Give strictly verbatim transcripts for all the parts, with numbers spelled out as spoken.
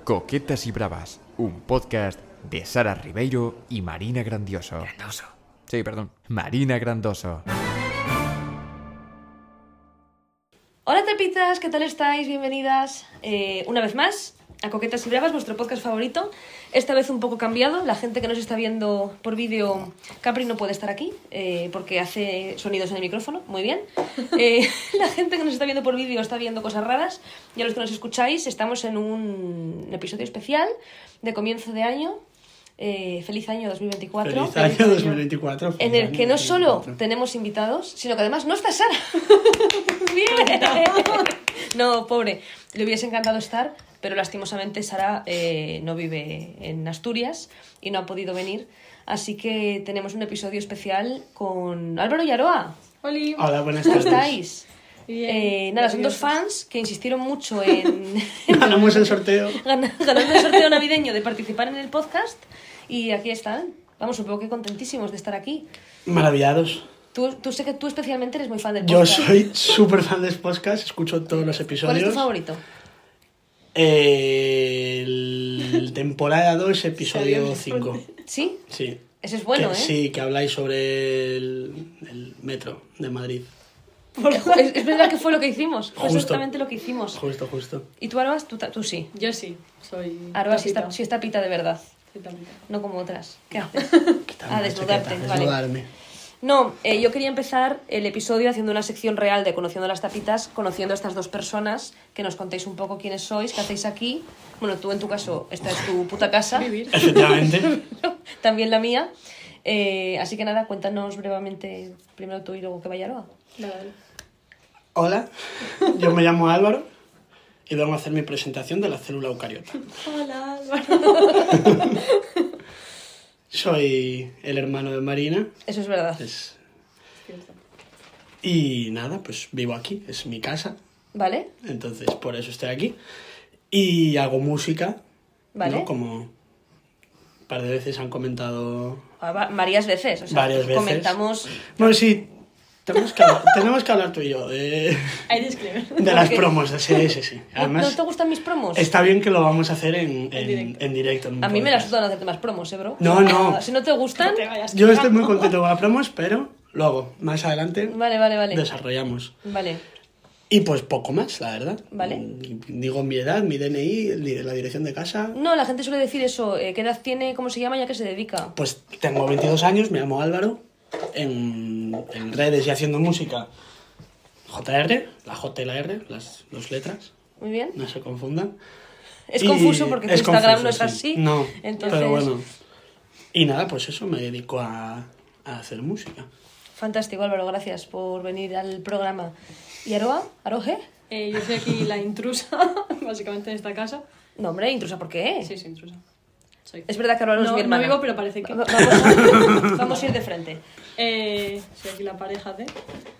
Coquetas y Bravas, un podcast de Sara Ribeiro y Marina Grandioso. Grandoso. Sí, perdón, Marina Grandoso. Hola tapitas, ¿qué tal estáis? Bienvenidas eh, una vez más a Coquetas y Bravas, vuestro podcast favorito. Esta vez un poco cambiado, la gente que nos está viendo por vídeo, Capri no puede estar aquí eh, porque hace sonidos en el micrófono, muy bien. Eh, la gente que nos está viendo por vídeo está viendo cosas raras, y a los que nos escucháis estamos en un episodio especial de comienzo de año. Eh, feliz año dos mil veinticuatro. Feliz año Feliz dos mil veinticuatro. año. En el que no solo tenemos invitados, sino que además no está Sara. ¡Bien! No, pobre. Le hubiese encantado estar, pero lastimosamente Sara eh, no vive en Asturias y no ha podido venir. Así que tenemos un episodio especial con Álvaro y Aroa. Oli. Hola, buenas ¿Cómo tardes. estáis? Bien. Eh, nada, son dos fans que insistieron mucho en, Ganamos el sorteo. gan- ganando el sorteo navideño de participar en el podcast, y aquí están. Vamos, supongo que contentísimos de estar aquí. Maravillados. Tú, tú sé que tú especialmente eres muy fan del Yo podcast. soy súper fan de podcast, escucho todos los ¿Cuál episodios. es tu favorito? Eh, el temporada dos, episodio cinco. ¿Sí? Sí. Ese es bueno, Que- ¿eh? Sí, que habláis sobre el, el metro de Madrid. Es, es verdad que fue lo que hicimos. Fue Justo. exactamente lo que hicimos. Justo, justo. ¿Y tú, Aroa? Tú, ta- tú sí. Yo sí, soy. Aroa sí tapita. está, sí está pita de verdad. Soy tapita. No como otras. ¿Qué haces? Quitarme Ah, la desnudarte, chaqueta, vale. desnudarme. No, eh, yo quería empezar el episodio haciendo una sección real de Conociendo las Tapitas, conociendo a estas dos personas, que nos contéis un poco quiénes sois, qué hacéis aquí. Bueno, tú en tu caso, esta es tu puta casa. Vivir. Efectivamente. También la mía. Eh, así que nada, cuéntanos brevemente, primero tú y luego que vaya Aroa. Nada, vale. Hola, yo me llamo Álvaro y vengo a hacer mi presentación de la célula eucariota. Hola, Álvaro. Soy el hermano de Marina. Eso es verdad. Es- Cierto. Y nada, pues vivo aquí, es mi casa. ¿Vale? Entonces, por eso estoy aquí. Y hago música, Vale. ¿no? Como un par de veces han comentado... Ah, va- Varias veces. O sea, Varias veces. comentamos. Bueno, sí, tenemos que hablar, tenemos que hablar tú y yo de, Hay disclaimer. de las qué? promos. Sí, sí, sí. ¿No, Además, ¿no te gustan mis promos? está bien que lo vamos a hacer en, en, directo. en directo. en un A mí me la podcast. sudan hacerte más promos, ¿eh, bro? No, O sea, no. Si no te gustan... No te vayas. Yo estoy muy contento con las promos, pero luego, más adelante, Vale, vale, vale. desarrollamos. Vale. Y pues poco más, la verdad. Vale. Digo mi edad, mi D N I, el- la dirección de casa. No, la gente suele decir eso. eh, ¿Qué edad tiene? ¿Cómo se llama? ¿Y a qué se dedica? Pues tengo veintidós años, me llamo Álvaro. En, en redes y haciendo música, J R, la J y la R, las dos letras, Muy bien. no se confundan. Es Y confuso porque es tu Instagram confuso, no es sí. así. No, Entonces, pero bueno. Y nada, pues eso, me dedico a, a hacer música. fantástico, Álvaro. Gracias por venir al programa. ¿Y Aroa? ¿Aroje? Eh, yo soy aquí la intrusa, básicamente en esta casa. No, hombre, intrusa, ¿por qué? Sí, sí, intrusa. Soy. Es verdad que Aroa no, es No, mi no hermana. vivo, pero parece que. Va- Vamos a, vamos a ir de frente. Eh, soy aquí la pareja de.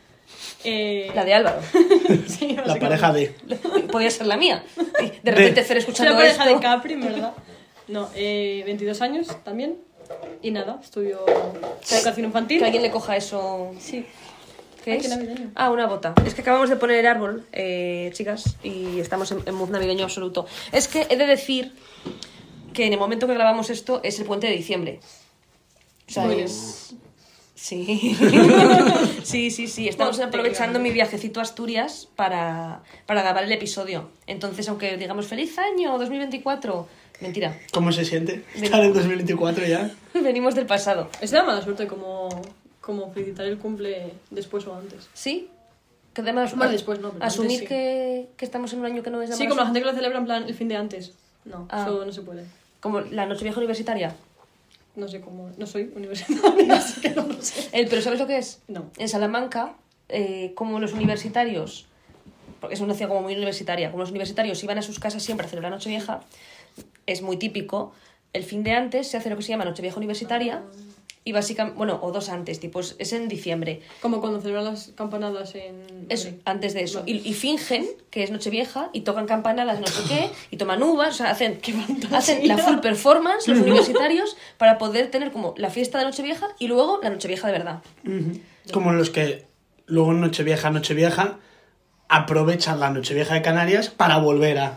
Eh, La de Álvaro. Sí, La pareja de... Podría ser la mía. Y de repente De- Fer Soy escuchando la pareja esto. de Capri, en verdad. No, eh, veintidós años también. Y nada, estudio educación infantil. Que alguien le coja eso. Sí. ¿Qué Ay, es? qué navideño. Ah, una bota. Es que acabamos de poner el árbol, eh, chicas, y estamos en, en mood navideño absoluto. Es que he de decir que en el momento que grabamos esto es el puente de diciembre. O sea, Muy es... Sí. sí, sí, sí. Estamos Ponte aprovechando grande. mi viajecito a Asturias para, para grabar el episodio. Entonces, aunque digamos feliz año dos mil veinticuatro, mentira. ¿Cómo se siente estar en dos mil veinticuatro ya? Venimos del pasado. Es de la mala suerte como, como felicitar el cumple después o antes. ¿Sí? Que además, Bueno, después no, pero asumir antes sí. que, que estamos en un año que no es de Sí, mala como la suerte. gente que lo celebra en plan el fin de antes. No, Ah. eso no se puede. Como la Nochevieja universitaria. No sé cómo. No soy universitaria, así que no lo sé. El, pero ¿sabes lo que es? No. En Salamanca, eh, como los universitarios, porque es una ciudad como muy universitaria, como los universitarios iban a sus casas siempre a celebrar Nochevieja, es muy típico, el fin de antes se hace lo que se llama Nochevieja universitaria, y básicamente, bueno, o dos antes, tipo, es, es en diciembre. Como cuando celebran las campanadas en. Eso, Madrid. antes de eso. Vale. Y, y fingen que es Nochevieja y tocan campanadas, no sé qué, y toman uvas, o sea, hacen, hacen la full performance los universitarios para poder tener como la fiesta de Nochevieja y luego la Nochevieja de verdad. Ujú. Como los que luego en Nochevieja, Nochevieja, aprovechan la Nochevieja de Canarias para volver a...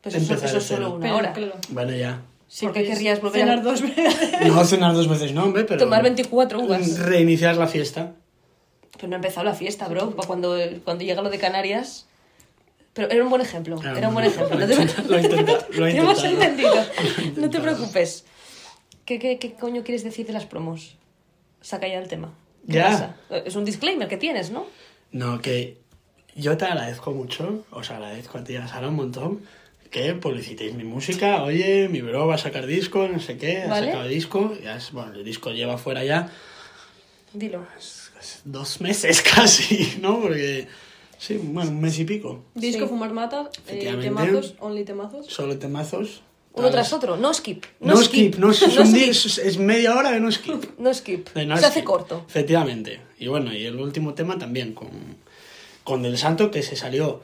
Pues eso, empezar eso es de cero. solo una Pero, hora. claro, Bueno, ya. si ¿Por qué quieres querrías volver a- cenar dos veces? No cenar dos veces, no, hombre, pero... Tomar veinticuatro uvas. Reiniciar la fiesta. Pero no ha empezado la fiesta, bro. Cuando, cuando llega lo de Canarias... Pero era un buen ejemplo. Ah, Era un buen ejemplo. Lo No te, he intentado, lo he intentado, lo he te hemos intentado. entendido. Lo he No te intentado. preocupes. ¿Qué, qué, ¿Qué coño quieres decir de las promos? Saca ya el tema. ¿Qué Ya. pasa? Es un disclaimer que tienes, ¿no? No, que yo te agradezco mucho, os agradezco a ti y a Sara un montón, que publicitéis mi música. Oye, mi bro va a sacar disco, no sé qué, ha Vale. sacado disco. Ya es, bueno, el disco lleva fuera ya Dilo. dos meses casi, ¿no? Porque, sí, bueno, un mes y pico. Disco, Sí. fumar mata, eh, Efectivamente. temazos, only temazos. Solo temazos. Uno Tal. tras otro. No skip. No, skip, no, es, no un skip. di- es, es media hora de no skip. No skip. De no Se hace skip. corto. Efectivamente. Y bueno, y el último tema también con, con Del Santo, que se salió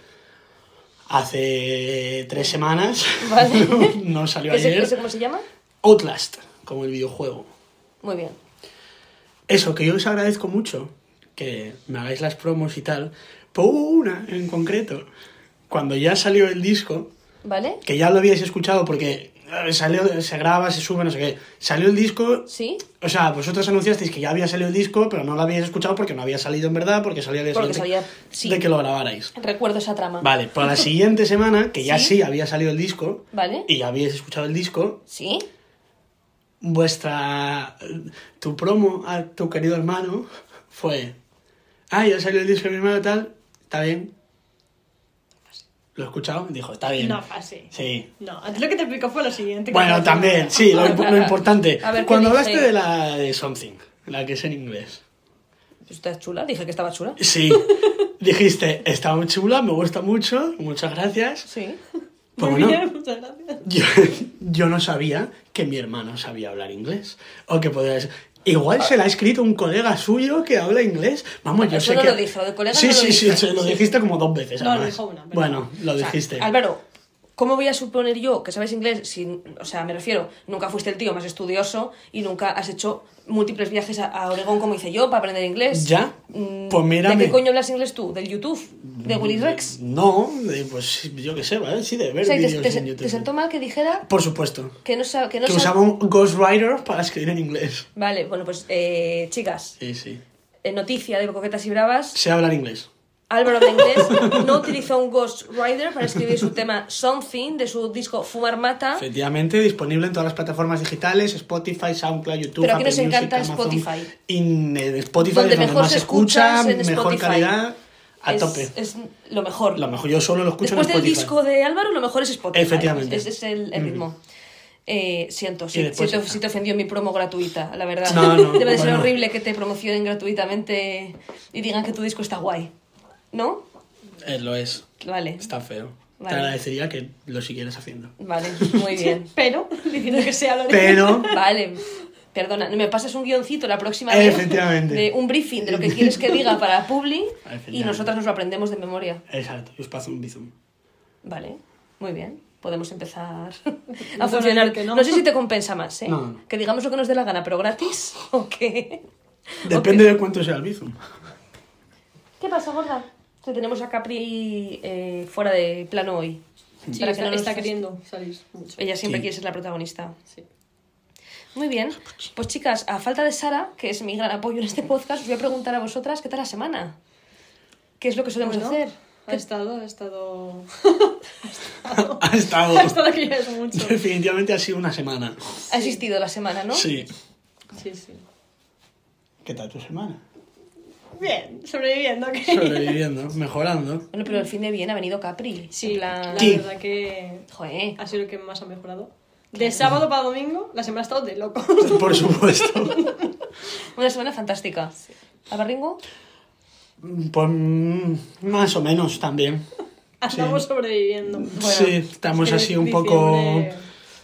hace tres semanas. Vale. No salió ¿Ese, ayer. ese cómo se llama? Outlast, como el videojuego. Muy bien. Eso, que yo os agradezco mucho que me hagáis las promos y tal. Pero hubo una en concreto, cuando ya salió el disco, ¿Vale? que ya lo habíais escuchado porque eh, salió, se graba, se sube, no sé qué. Salió el disco. ¿Sí? O sea, vosotros anunciasteis que ya había salido el disco, pero no lo habíais escuchado porque no había salido en verdad, porque salía el día Porque siguiente salía- sí. de que lo grabarais. Recuerdo esa trama. Vale, para la siguiente semana, que ya ¿Sí? sí había salido el disco, ¿Vale? y ya habíais escuchado el disco, ¿Sí? vuestra... tu promo a tu querido hermano fue... Ah, ya salió el disco de mi hermano tal, está bien. Lo he escuchado, dijo, está bien. No fue así. Sí. No, a ti lo que te explicó fue lo siguiente. que Bueno, no- también, sí, lo, impo- lo importante. A ver, ¿qué Cuando dije? hablaste de la de Something, la que es en inglés. ¿Estás chula? Dije que estaba chula. Sí, dijiste, está muy chula, me gusta mucho, muchas gracias. Sí. Pues Muy bueno, bien, muchas gracias. yo, yo no sabía que mi hermano sabía hablar inglés. O que podía ser... Igual se la ha escrito un colega suyo que habla inglés. Vamos, yo Eso sé no que... lo dije, lo de colega sí, no lo sí, dije. sí, se lo dijiste como dos veces. No, lo además. dijo una, pero- Bueno, lo O sea, dijiste. Álvaro, ¿cómo voy a suponer yo que sabes inglés si, o sea, me refiero, nunca fuiste el tío más estudioso y nunca has hecho múltiples viajes a, a Oregón como hice yo para aprender inglés? ¿Ya? Mm, Pues ¿De mírame. qué coño hablas inglés tú? ¿Del YouTube? ¿De Willy Rex? No, de, pues yo qué sé, ¿vale? Sí, de ver O sea, ¿y te, vídeos te- en YouTube. te sentó mal que dijera Por supuesto. que no sabe... Que, no Que sabe- usaba un Ghostwriter para escribir en inglés. Vale, bueno, pues, eh, chicas, Sí, sí. en noticia de Coquetas y Bravas, Sé hablar inglés. Álvaro de inglés no utilizó un ghostwriter para escribir su tema Something de su disco Fumar Mata. Efectivamente, disponible en todas las plataformas digitales, Spotify, SoundCloud, YouTube, Pero aquí Apple nos Music, encanta Amazon. Spotify. Y en Spotify Donde es donde mejor más se se escucha, escucha es en mejor Spotify. calidad, a es, tope. es lo mejor. Lo mejor, yo solo lo escucho Después en del Spotify. disco de Álvaro, lo mejor es Spotify. Efectivamente. Ese es el, el ritmo. Eh, siento, si, después si te, está. si te ofendió mi promo gratuita, la verdad. No, no, Debe de ser bueno. horrible que te promocionen gratuitamente y digan que tu disco está guay. ¿No? Eh, lo es. Vale. Está feo. Vale. Te agradecería que lo siguieras haciendo. Vale, muy bien. Pero, diciendo que sea lo de... Pero... Vale. Perdona, me pasas un guioncito la próxima vez. Efectivamente. De un briefing de lo que quieres que diga para Publi y Efectivamente. nosotras nos lo aprendemos de memoria. Exacto, yo os paso un bizum. Vale, muy bien. Podemos empezar No a funcionar. que no. No sé si te compensa más, ¿eh? No, no. Que digamos lo que nos dé la gana, pero gratis o qué. Depende ¿O qué? de cuánto sea el bizum. ¿Qué pasa, gorda? Que tenemos a Capri eh, fuera de plano hoy. Sí, Para que está, no nos- está queriendo salir mucho. Ella siempre Sí. quiere ser la protagonista. Sí. Muy bien. Pues chicas, a falta de Sara, que es mi gran apoyo en este podcast, os voy a preguntar a vosotras qué tal la semana. ¿Qué es lo que solemos Bueno, hacer? Ha estado, ha estado... Ha estado... ha estado aquí es mucho. Definitivamente ha sido una semana. Ha existido la semana, ¿no? Sí. Sí, sí. ¿Qué tal tu semana? Bien, sobreviviendo. ¿qué? Sobreviviendo, mejorando. Bueno, pero el fin de bien ha venido Capri. Sí, En plan... la Sí. verdad que Joder. ha sido lo que más ha mejorado. De sábado para domingo, la semana ha estado de loco. Por supuesto. Una semana fantástica. ¿Albarringo? Pues mm, más o menos también. Estamos Sí. sobreviviendo. Sí, estamos Es que así un poco diciembre-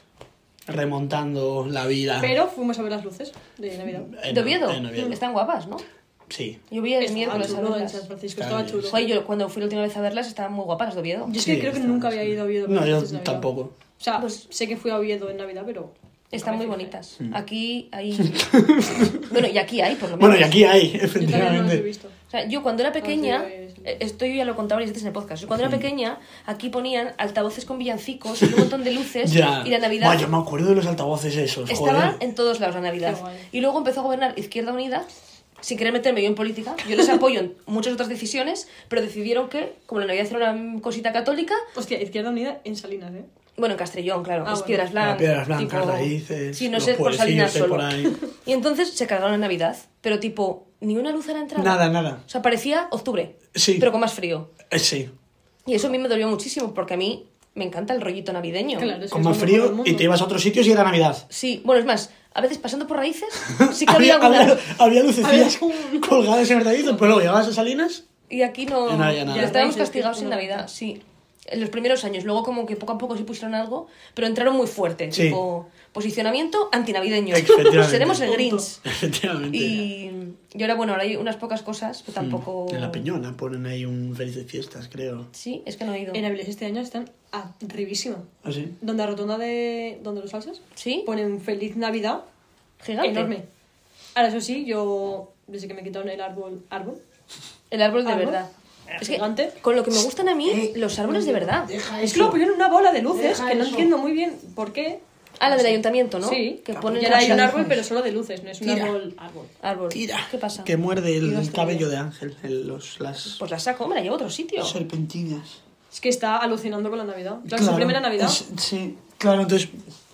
remontando la vida. Pero fuimos a ver las luces de Navidad. En- ¿De Oviedo? en Oviedo. Están guapas, ¿no? Sí. Yo vi el Estaba miércoles a chulo en verlas. San Francisco, Estaba estaba chulo. Joder, yo cuando fui la última vez a verlas estaban muy guapas las de Oviedo. Yo es que Sí, creo que está- nunca había ido a Oviedo. a ver No, las yo luces de Navidad. tampoco. O sea, sé que fui a Oviedo en Navidad, pero Están muy Me fijé. bonitas. Aquí hay... bueno, y aquí hay, por lo menos. Bueno, y aquí hay, Yo también no los he efectivamente. visto. O sea, yo cuando era pequeña, Ah, sí, eh, esto yo ya lo contaba varias veces en el podcast, yo cuando era pequeña, aquí ponían altavoces con villancicos y un montón de luces Ya. y la Navidad Buah, yo me acuerdo de los altavoces esos, estaba joder. en todos lados la Navidad. Qué guay. Y luego empezó a gobernar Izquierda Unida, sin querer meterme yo en política, yo les apoyo en muchas otras decisiones, pero decidieron que, como la Navidad era una cosita católica, Hostia, Izquierda Unida en Salinas, ¿eh? bueno, en Castellón, claro, Ah, es bueno. Piedras Las Blancas. piedras blancas, tipo- raíces, Sí, no los sé, por pueblecillos Salinas que hay solo. por ahí. Y entonces se cargaron la Navidad, pero tipo, ni una luz a la entrada. Nada, nada. O sea, parecía octubre, Sí. pero con más frío. Eh, sí, Y eso a mí me dolió muchísimo, porque a mí me encanta el rollito navideño. Claro, es con que más es lo mejor del frío mundo. y te ibas a otros sitios y era Navidad. Sí, bueno, es más, a veces pasando por raíces, sí que había, había, alguna... había, había lucecillas Había un- colgadas en verdadito, pero luego llegabas a Salinas. Y aquí no... Y no había nada. ya estábamos Raíces, castigados que es en una Navidad, venta. sí. En los primeros años, luego como que poco a poco sí pusieron algo, pero entraron muy fuerte, Sí. tipo posicionamiento antinavideño. Efectivamente. Seremos el Grinch. Efectivamente. Y, y ahora, bueno, ahora hay unas pocas cosas, pero tampoco... En la Peñona ponen ahí un Felices Fiestas, creo. Sí, es que no he ido. En Avilés este año están arribísima. ¿Ah, sí? Donde la rotonda de... donde los salsas ¿Sí? ponen Feliz Navidad. Gigante. Enorme. Ahora, eso sí, yo... Desde que me quitaron el árbol... ¿Árbol? El árbol de ¿Árbol? verdad. Es que Gigante. con lo que me gustan a mí, los árboles de verdad. Deja Es que lo pusieron una bola de luces Deja que no eso. entiendo muy bien por qué. Ah, la del ayuntamiento, ¿no? Sí. Que ponen Y ahora hay un Deja árbol, eso. pero solo de luces, no es un Tira. árbol... árbol. árbol. Tira. ¿Qué pasa? Que muerde Y el las cabello estrellas. de Ángel, el- los, las Pues la saco, me la llevo a otro sitio. serpentinas. Es que está alucinando con la Navidad. Ya es su Claro, primera Navidad. es- sí, claro, entonces...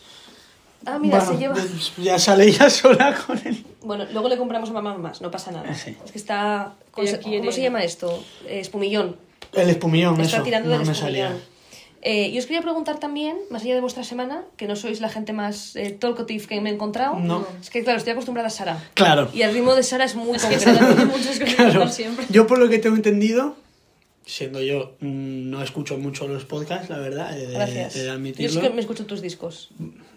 Ah, mira, bueno, se lleva... pues ya sale ella sola con él. Bueno, luego le compramos a mamá más, no pasa nada. Sí. Es que está... ¿Cómo, Ella se, quiere- ¿cómo se llama esto? Eh, espumillón. El espumillón, Está eso. tirando no del me espumillón. salía. Eh, yo os quería preguntar también, más allá de vuestra semana, que no sois la gente más eh, talkative que me he encontrado. No. Es que, claro, estoy acostumbrada a Sara. Claro. Y el ritmo de Sara es muy Es que concreto. Sara tiene muchas cosas que Claro. contar siempre. Yo por lo que tengo entendido, siendo yo, mm, no escucho mucho los podcasts, la verdad, he de, Gracias. he de Yo admitirlo. es que me escucho tus discos.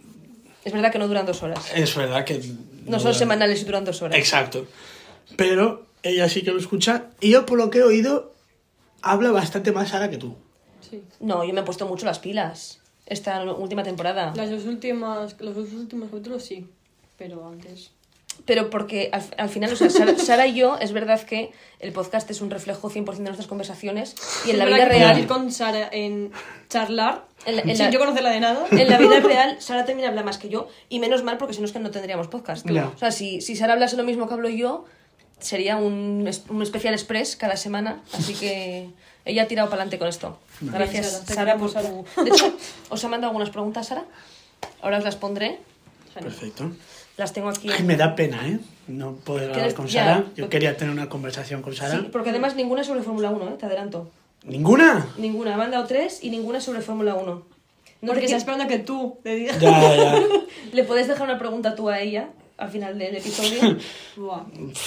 Es verdad que no duran dos horas. Es verdad que... No son semanales y duran dos horas. Exacto. Pero ella sí que lo escucha. Y yo, por lo que he oído, habla bastante más Sara que tú. Sí. No, yo me he puesto mucho las pilas esta última temporada. Las dos últimas, los dos últimos capítulos sí, pero antes... Pero porque al, al final, o sea, Sara, Sara y yo, es verdad que el podcast es un reflejo cien por ciento de nuestras conversaciones y en la Es vida verdad que real... ir con Sara en charlar, En la- en sin la- yo conocerla de nada. En la vida real, Sara también habla más que yo. Y menos mal, porque si no es que no tendríamos podcast. Ya. O sea, si, si Sara hablase lo mismo que hablo yo, sería un, es- un especial express cada semana. Así que ella ha tirado para adelante con esto. Gracias, Sara, te Sara, por queremos, tu... De hecho, os ha mandado algunas preguntas, Sara. Ahora os las pondré. Genial. Perfecto. Las tengo aquí. Ay, me da pena, ¿eh? No poder hablar ¿Quieres- con ya, Sara. Yo porque- quería tener una conversación con Sara. Sí, porque además ninguna es sobre Fórmula uno, ¿eh? Te adelanto. ¿Ninguna? Ninguna. Me han dado tres y ninguna es sobre Fórmula uno. No Porque te está qui- esperando a que tú le digas. Ya, ya. Le puedes dejar una pregunta tú a ella al final del episodio. Buah.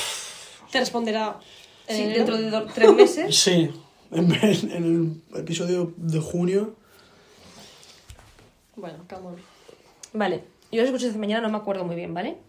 Te responderá en Sí, enero. dentro de do- tres meses. Sí. En, en el episodio de junio. Bueno, camón. Vale, yo las escuché desde mañana, no me acuerdo muy bien, ¿vale?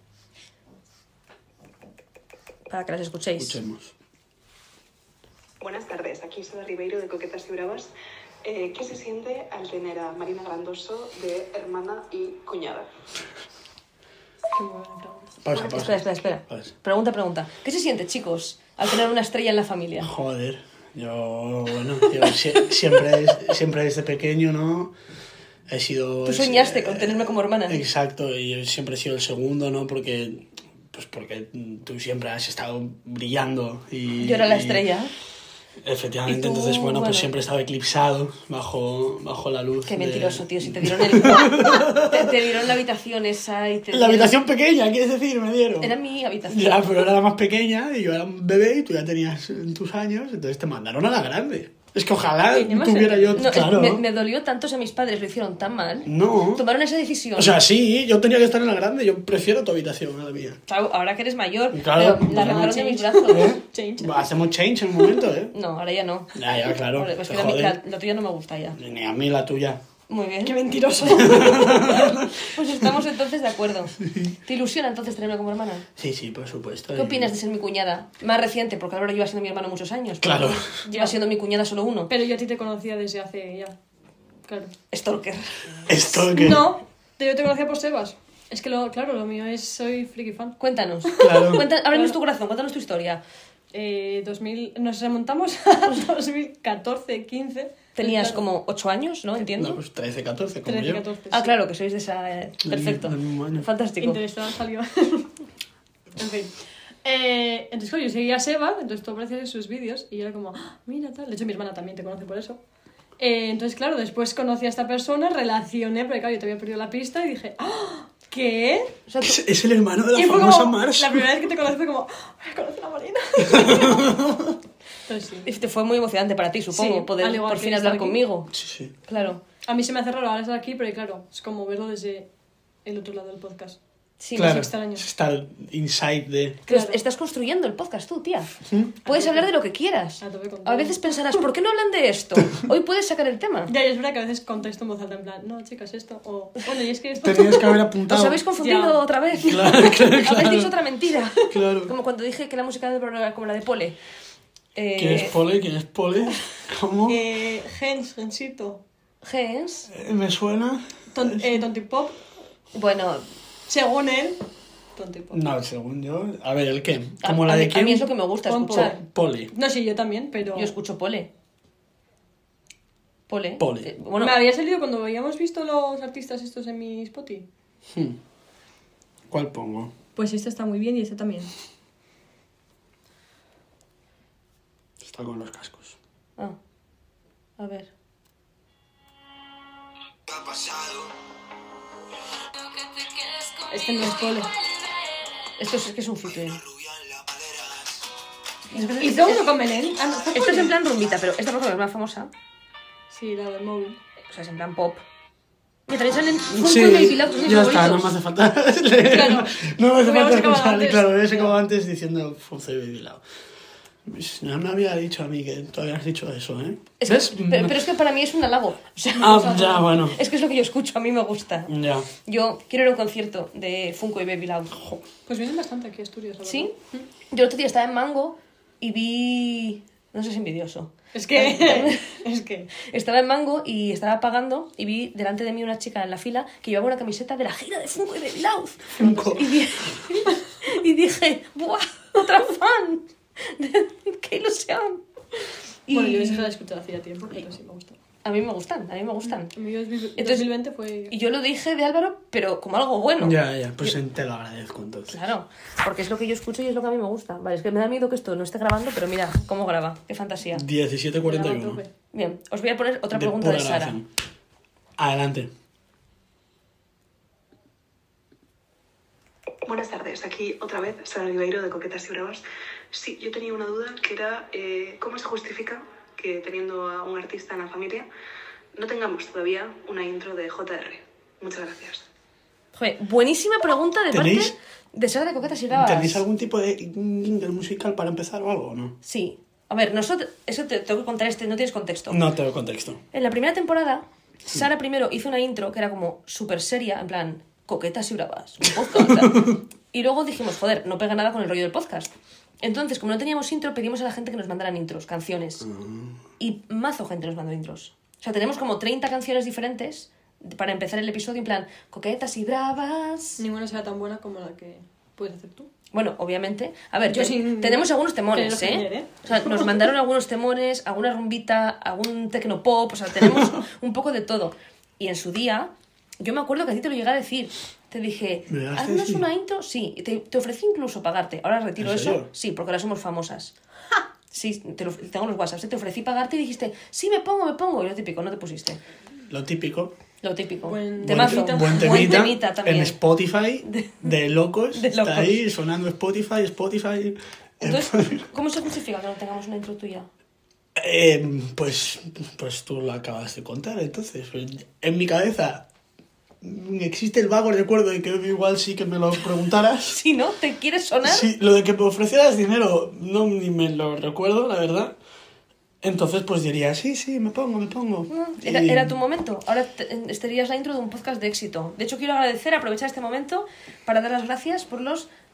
Para que las escuchéis. Escuchemos. Buenas tardes, aquí Sara Ribeiro de Coquetas y Bravas. Eh, ¿Qué se siente al tener a Marina Grandoso de hermana y cuñada? Qué buena pregunta. Pausa, pausa. Espera, espera, espera. Pausa. Pregunta, pregunta. ¿Qué se siente, chicos, al tener una estrella en la familia? Joder, yo, bueno, yo sie- siempre, es- siempre desde pequeño, ¿no? He sido... Tú soñaste con tenerme como hermana. Exacto, y yo siempre he sido el segundo, ¿no? Porque, pues porque tú siempre has estado brillando y... Yo era la y- estrella. Efectivamente, Y tú, entonces, bueno, bueno. pues siempre estaba eclipsado bajo, bajo la luz. Qué de- mentiroso, tío. Si te dieron el... te, te dieron la habitación esa y te La habitación pequeña, ¿quieres decir? Me dieron. Era mi habitación. Ya, pero era la más pequeña y yo era un bebé y tú ya tenías tus años, entonces te mandaron a la grande. Es que ojalá Y además, tuviera yo... No, es- claro. me, me dolió tanto si a mis padres lo hicieron tan mal. No. Tomaron esa decisión. O sea, sí, yo tenía que estar en la grande, yo prefiero tu habitación a la mía. Claro, ahora que eres mayor, Claro. pero la Bueno, arrancaron de mis change. brazos. ¿Eh? Change. Va, hacemos change en un momento, ¿eh? No, ahora ya no. Ya, ya, claro. Joder, pues te que la, mi- jode. la, la tuya no me gusta ya. Ni a mí la tuya. Muy bien. Qué mentiroso. Pues estamos entonces de acuerdo. ¿Te ilusiona entonces tenerme como hermana? Sí, sí, por supuesto. ¿Qué opinas de ser mi cuñada? Más reciente, porque Álvaro lleva siendo mi hermano muchos años. pero Claro. Lleva siendo mi cuñada solo uno. Pero yo a ti te conocía desde hace ya. Claro. Stalker. Esto que... No, yo te conocía por Sebas. Es que, lo, claro, lo mío es... Soy friki fan. Cuéntanos. Claro. Cuenta, ábrenos Claro. tu corazón, cuéntanos tu historia. Eh, dos mil... Nos remontamos a dos mil catorce, quince. Tenías Claro. como ocho años, ¿no? Entiendo. No, pues trece, catorce, como trece, yo. catorce. Ah, sí. claro, que sois de esa... eh, Perfecto. Del mismo año. Fantástico. Interesada salió. En fin. Eh, entonces, claro, yo seguía a Seba, entonces tú aparecías en sus vídeos y yo era como, "Ah, mira, tal". De hecho, mi hermana también te conoce por eso. Eh, entonces, claro, después conocí a esta persona, relacioné, porque claro, yo te había perdido la pista y dije, ¡ah! ¿Qué? O sea, tú- Es, es el hermano de la Y fue famosa como, Mars. la primera vez que te conocí fue como, ¡ah, conoce a la Marina! Entonces, sí. y te fue muy emocionante para ti, supongo, Sí, poder al igual por que fin estar hablar aquí. conmigo. Sí, sí. Claro. A mí se me hace raro ahora estar aquí, pero claro, es como verlo desde el otro lado del podcast. Sí, Claro, extraño. es estar inside de... Pero Claro. estás construyendo el podcast tú, tía. Puedes hablar de lo que quieras. A tope con A todo. veces pensarás, ¿por qué no hablan de esto? Hoy puedes sacar el tema. Ya, y es verdad que a veces contesto en voz alta, en plan, no, chicas, esto, o, bueno, y es que esto... Tenías que haber ¿Os apuntado. habéis confundido Ya. otra vez? Claro, claro, Habéis claro. dicho otra mentira. Claro. Como cuando dije que la música de programa era como la de Pole. Eh, ¿Quién es Pole? ¿Quién es Pole? ¿Cómo? Eh, Gens, Gensito, Gens. Eh, ¿Me suena? ton, eh, Tontipop, Bueno, según él, Tontipop. No, según yo... A ver, ¿el qué? a, ¿Como a la mí, de a quién? mí es lo que me gusta Pon escuchar. Pole. No, sí, yo también, pero... Yo escucho Pole. Pole. Pole. Eh, bueno, Me había salido cuando habíamos visto los artistas estos en mi Spotify. Hmm. ¿Cuál pongo? Pues este está muy bien y este también. Está con los cascos. ah, a ver. Este no es Pole. Esto es, es que es un featuring. Es que- ¿Hizo uno con Belén? Ah, no, ¿está Esto es Pole? en plan rumbita, pero esta por ejemplo es más famosa. Sí, la del móvil. O sea, es en plan pop. Y también salen Funko Sí, y Baby Love, que son mis ya está, no favoritos. me hace falta Claro. no me hace Hubiéramos falta acabado escuchar, antes. claro, hubiese Ya. acabado antes diciendo Fonce Baby Love. No me había dicho a mí que tú habías dicho eso, ¿eh? Es que- ¿Ves? pero, pero es que para mí es un halago. O sea, Ah, ya, bueno. Es que es lo que yo escucho, a mí me gusta. Ya. Yo quiero ir a un concierto de Funko y Baby Love. Pues vienen bastante aquí a Asturias, la ¿Sí? verdad. Yo el otro día estaba en Mango y vi... No sé si envidioso. Es que... es que... Estaba en Mango y estaba pagando y vi delante de mí una chica en la fila que llevaba una camiseta de la gira de Funko y Baby Love. Funko. Y, di- y dije, ¡buah! ¡Otra fan! De- ¡Qué ilusión! Y Bueno, yo he dejado de escuchar hacía tiempo, pero sí me gusta. a mí me gustan, a mí me gustan. A mí dos mil Entonces- dos mil veinte fue... Y yo lo dije de Álvaro, pero como algo bueno. Ya, ya, pues te lo agradezco entonces. Claro, porque es lo que yo escucho y es lo que a mí me gusta. Vale, es que me da miedo que esto no esté grabando, pero mira cómo graba, qué fantasía. diecisiete cuarenta y uno. Graba a tope. Bien, os voy a poner otra De pregunta pura de Sara. grabación. Adelante. Buenas tardes, aquí otra vez Sara Ribeiro de Coquetas y Bravas. Sí, yo tenía una duda que era eh, ¿cómo se justifica que teniendo a un artista en la familia no tengamos todavía una intro de J R? Muchas gracias. Joder, buenísima pregunta de ¿Tenéis- parte de Sara de Coquetas y Bravas. ¿Tenéis algún tipo de jingle musical para empezar o algo o no? Sí. A ver, nosotros... Eso te tengo que contar, este no tienes contexto. No tengo contexto. En la primera temporada, Sara primero hizo una intro que era como súper seria, en plan, Coquetas y Bravas, un podcast. Y luego dijimos, joder, no pega nada con el rollo del podcast. Entonces, como no teníamos intro, pedimos a la gente que nos mandaran intros, canciones. Y mazo gente nos mandó intros. O sea, tenemos como treinta canciones diferentes para empezar el episodio, en plan, Coquetas y Bravas. Ninguna será tan buena como la que puedes hacer tú. Bueno, obviamente. A ver, Yo te- sin tenemos algunos temores, querer ¿eh? ofender, ¿eh? O sea, nos mandaron algunos temores, alguna rumbita, algún tecnopop, o sea, tenemos un poco de todo. Y en su día, yo me acuerdo que a ti te lo llegué a decir. Te dije, ¿Me llegaste a haznos decir? una intro, sí. Y te, te ofrecí incluso pagarte. Ahora retiro ¿En eso. serio? Sí, porque ahora somos famosas. Sí, te lo, tengo los WhatsApps. Te ofrecí pagarte y dijiste, sí, me pongo, me pongo. Y lo típico, no te pusiste. Lo típico. Lo típico. Buen- Temazo. Buen, buen temita, temita también. en Spotify de locos. de Está locos. ahí sonando Spotify, Spotify. Entonces, ¿cómo se justifica que no tengamos una intro tuya? Eh, pues, pues tú lo acabas de contar, entonces. En mi cabeza existe el vago recuerdo de que igual sí que me lo preguntaras. Si no, ¿te quieres sonar? Sí, lo de que me ofrecieras dinero, no ni me lo recuerdo, la verdad. Entonces, pues diría, sí, sí, me pongo, me pongo. No, era, Y- era tu momento. Ahora te- estarías la intro de un podcast de éxito. De hecho, quiero agradecer, aprovechar este momento para dar las gracias por los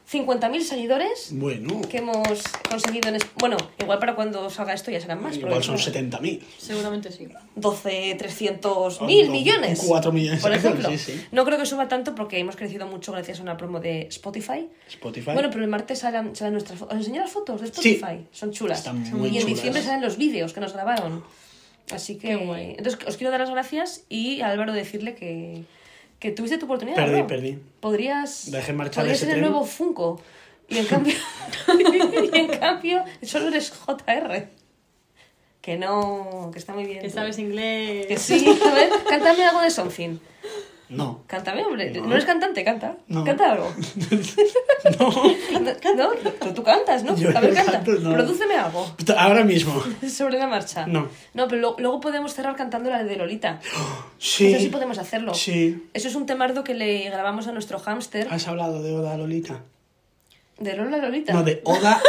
cincuenta mil seguidores Bueno, que hemos conseguido en... es- Bueno, igual para cuando salga esto ya serán más. igual pero son bueno, setenta mil. Seguramente sí. doce, trescientos mil O- o millones. cuatro millones Por de ejemplo. sí, sí. No creo que suba tanto porque hemos crecido mucho gracias a una promo de Spotify. Spotify. Bueno, pero el martes salen, salen nuestras fotos. ¿Os enseñé las fotos de Spotify? Son chulas. Están muy y en chulas. diciembre salen los vídeos que nos grabaron. Así que... Qué guay. Entonces, os quiero dar las gracias y a Álvaro decirle que, que tuviste tu oportunidad. Perdí, ¿no? perdí. Podrías... Dejé marchar podrías ese ser el tren. nuevo Funko. Y en cambio... y en cambio, solo eres J R. Que no... Que está muy bien. Que sabes inglés. Que sí, a ver, cántame algo de Something. No. Cántame, hombre. No. ¿No eres cantante? Canta. No. Canta algo. No. ¿No? Tú, tú cantas, ¿no? Yo A ver, no canta. canto, no. Prodúceme algo. Ahora mismo. Sobre la marcha. No. No, pero lo- luego podemos cerrar cantando la de Lolita. Sí. Eso sí podemos hacerlo. Sí. Eso es un temardo que le grabamos a nuestro hámster. ¿Has hablado de Oda a Lolita? ¿De Lola Lolita? No, de Oda.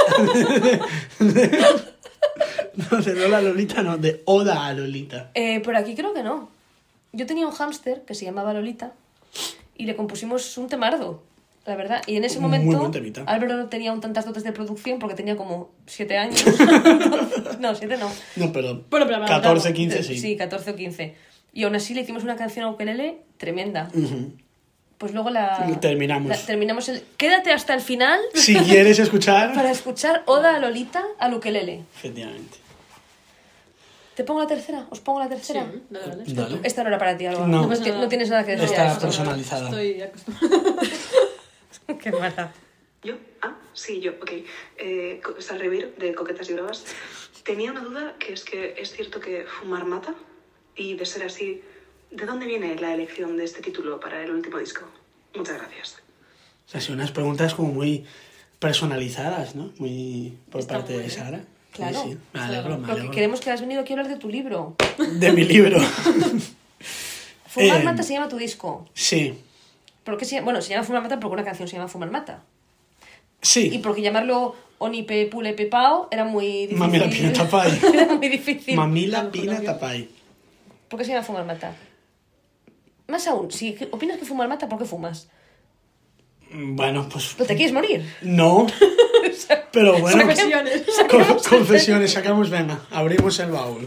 No, de Lola a Lolita, no, de Oda a Lolita. Eh, por aquí creo que no. Yo tenía un hámster que se llamaba Lolita y le compusimos un temardo, la verdad. Y en ese Muy momento buen temita. Álvaro no tenía aún tantas dotes de producción porque tenía como siete años. No, siete no. No, pero Bueno, pero catorce, quince, sí. Sí, catorce o quince. Y aún así le hicimos una canción a ukelele tremenda. Ujú. Pues luego la... Terminamos. la- terminamos el... Quédate hasta el final Si quieres escuchar... para escuchar Oda a Lolita al ukelele. Efectivamente. ¿Te pongo la tercera? ¿Os pongo la tercera? Sí, dale, dale. Dale. Esta no era para ti, Álvaro. No. No, pasa nada. No tienes nada que decir. Está a esto. personalizada. Estoy acostumbrada. Qué mala. ¿Yo? Ah, sí, yo, ok. Eh, Co- Sara Ribeiro, de Coquetas y Bravas. Tenía una duda, que es que es cierto que fumar mata, y de ser así, ¿de dónde viene la elección de este título para el último disco? Muchas gracias. O sea, son unas preguntas como muy personalizadas, ¿no? Muy por Está parte muy de bien. Sara. Claro. Sí, sí. Me alegro, me Porque alegro. queremos que has venido aquí a hablar de tu libro. De mi libro. Fumar Eh, Mata se llama tu disco. Sí. ¿Por qué se llama? Bueno, se llama Fumar Mata porque una canción se llama Fumar Mata. Y Sí. porque llamarlo Onipe Pule Pepao era muy difícil. Mamila Pina Tapai. Era muy difícil. Mamila Pina Tapai. ¿Por qué se llama Fumar Mata? Más aún, si opinas que fumar mata, ¿por qué fumas? Bueno, pues... ¿No te quieres morir? No. Pero bueno... Confesiones. Con- confesiones, sacamos, venga, abrimos el baúl.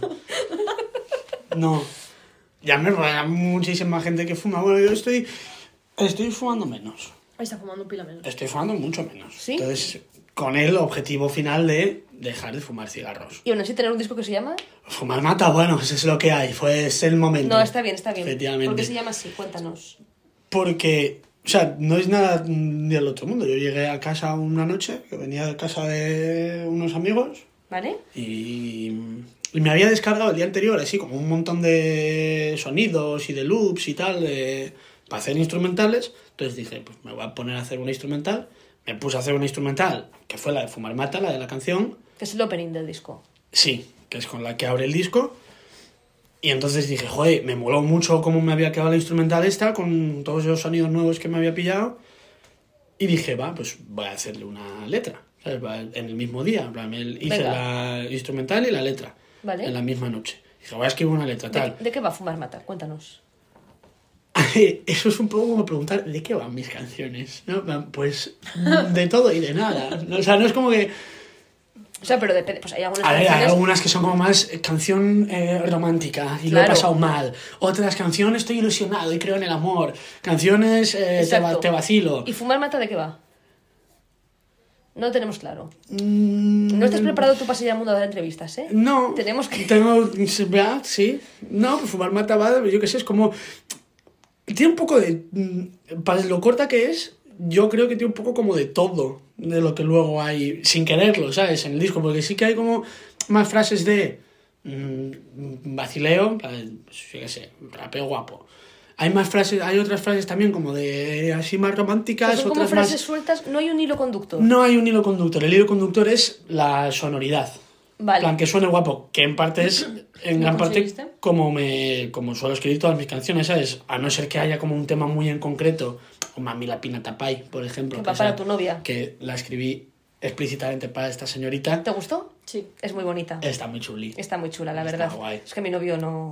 No. Ya me rodean muchísima gente que fuma. Bueno, yo estoy... Estoy fumando menos. Ahí está fumando un pila menos. Estoy fumando mucho menos. ¿Sí? Entonces, con el objetivo final de dejar de fumar cigarros. Y aún así tener un disco que se llama... Fumar mata, bueno, eso es lo que hay. Fue es el momento. No, está bien, está bien. Efectivamente. ¿Por qué se llama así? Cuéntanos. Porque, o sea, no es nada mm, del otro mundo. Yo llegué a casa una noche, que venía de casa de unos amigos, ¿Vale? y, y me había descargado el día anterior, así como un montón de sonidos y de loops y tal, de, para hacer instrumentales. Entonces dije, pues me voy a poner a hacer una instrumental. Me puse a hacer una instrumental, que fue la de Fumar Mata, la de la canción. Que es el opening del disco. Sí, que es con la que abre el disco. Y entonces dije, joder, me moló mucho cómo me había quedado la instrumental esta, con todos esos sonidos nuevos que me había pillado. Y dije, va, pues voy a hacerle una letra, ¿sabes? Va, en el mismo día. En plan, me hice Venga. la instrumental y la letra. Vale. En la misma noche. Dije, voy a escribir una letra, ¿De, tal. de qué va Fumar Mata? Cuéntanos. Eso es un poco como preguntar, ¿de qué van mis canciones? ¿No? Pues de todo y de nada. ¿No? O sea, no es como que... O sea, pero depende. Pues hay algunas A ver, hay canciones... algunas que son como más eh, canción eh, romántica y lo he Claro. pasado mal. Otras canciones estoy ilusionado y creo en el amor. Canciones eh, te, Exacto. va- te vacilo. ¿Y Fumar Mata de qué va? No lo tenemos claro. Mm, No estás preparado tú para salir al mundo a dar entrevistas, ¿eh? No. Tenemos que... Tengo... ya, sí. No, pues Fumar Mata va, yo qué sé, es como... Tiene un poco de... mm, Para lo corta que es, yo creo que tiene un poco como de todo de lo que luego hay, sin quererlo, ¿sabes? En el disco, porque sí que hay como más frases de mmm, vacileo, pues, yo qué sé, rapeo guapo. Hay más frases, hay otras frases también como de así más románticas, Son como otras frases más... sueltas, no hay un hilo conductor. No hay un hilo conductor, el hilo conductor es la sonoridad. Vale. En plan, que suene guapo, que en parte es, en ¿Lo gran parte, conseguiste? como me como suelo escribir todas mis canciones, ¿sabes? A no ser que haya como un tema muy en concreto, o Mamila Pina Tapai, por ejemplo. Que va esa- para tu novia. Que la escribí explícitamente para esta señorita. ¿Te gustó? Sí. Es muy bonita. Está muy chuli. Está muy chula, la Está verdad. guay. Es que mi novio no...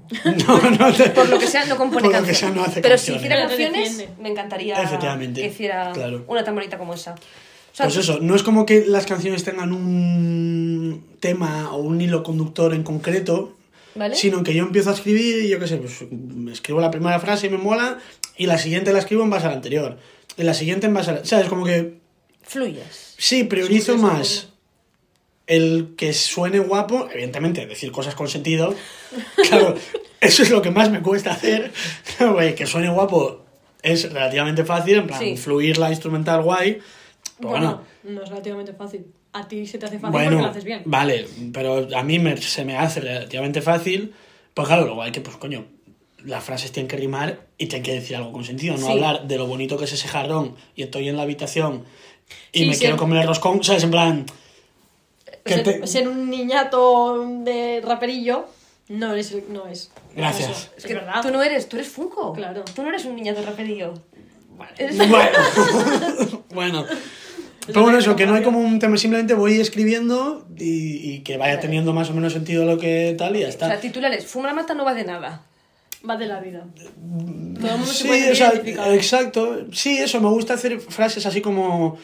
No, no te- Por lo que sea, no compone Por lo canciones. que sea, no hace Pero canciones. si hiciera Pero te canciones, defiende. me encantaría Efectivamente, que hiciera claro. una tan bonita como esa. O sea, Pues eso, no es como que las canciones tengan un tema o un hilo conductor en concreto, ¿vale? sino que yo empiezo a escribir y yo qué sé, pues escribo la primera frase y me mola, y la siguiente la escribo en base a la anterior, y la siguiente en base a la... ¿Sabes? Como que Fluyes. sí, priorizo Sí, sí, más sí. el que suene guapo, evidentemente, decir cosas con sentido. Claro, eso es lo que más me cuesta hacer. Güey, que suene guapo es relativamente fácil, en plan, Sí. fluir la instrumental guay. Pues Bueno, bueno, no es relativamente fácil. A ti se te hace fácil bueno, porque lo haces bien. vale, pero a mí me- se me hace relativamente fácil. Pues claro, lo guay que, pues coño, las frases tienen que rimar y tienen que decir algo con sentido, no Sí. hablar de lo bonito que es ese jarrón y estoy en la habitación y Sí, me sí. quiero comer el roscón, ¿sabes? En plan... que Ser, te- ser un niñato de raperillo no es. No es. Gracias. Eso, Es es que verdad. tú no eres, tú eres Funko. Claro. Tú no eres un niñato raperillo. Eres- Bueno, bueno. Pero bueno, eso, que no hay como un tema, simplemente voy escribiendo y, y que vaya Vale. teniendo más o menos sentido lo que tal y ya O está. sea, titulares, Fuma la mata no va de nada. Va de la vida. Todo el mundo se Sí, puede o sea, identificar. exacto. Sí, eso, me gusta hacer frases así como...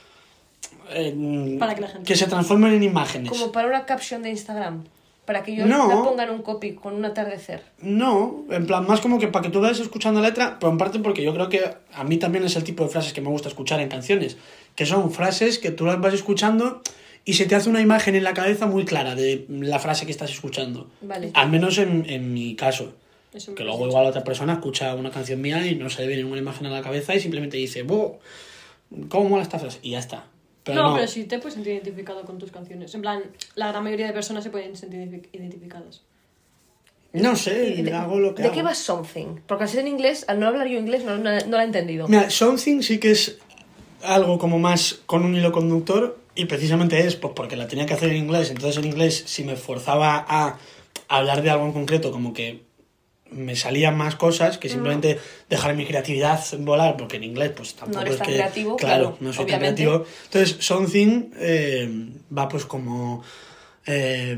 eh, Para que la gente- que se transformen en imágenes. Como para una caption de Instagram. Para que yo No. la ponga en un copy con un atardecer. No, en plan, más como que para que tú vayas escuchando la letra, pero en parte porque yo creo que a mí también es el tipo de frases que me gusta escuchar en canciones, que son frases que tú las vas escuchando y se te hace una imagen en la cabeza muy clara de la frase que estás escuchando. Vale. Al menos en, en mi caso. Eso me Que lo luego has igual otra persona escucha una canción mía y no se le viene una imagen a la cabeza y simplemente dice, ¡boh! ¿Cómo mola esta frase? Y ya está. Pero no, no, pero sí te puedes sentir identificado con tus canciones. En plan, la gran mayoría de personas se pueden sentir identifi- identificadas. no sé, ¿Y de, hago lo que ¿de hago. qué va Something? Porque al ser en inglés, al no hablar yo inglés, no, no, no la he entendido. Mira, Something sí que es algo como más con un hilo conductor y precisamente es pues, porque la tenía que hacer en inglés. Entonces en inglés, si me forzaba a hablar de algo en concreto, como que me salían más cosas que simplemente dejar mi creatividad volar, porque en inglés pues tampoco eres es tan que... creativo, claro, claro, no soy obviamente. tan creativo. Entonces Something eh, va pues como... eh,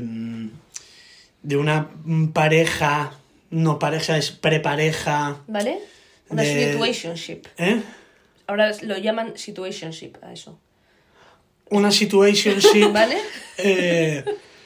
de una pareja... No, pareja es prepareja... ¿Vale? Una de- situationship. ¿Eh? Ahora lo llaman situationship a eso. Una situationship... ¿Vale? Eh,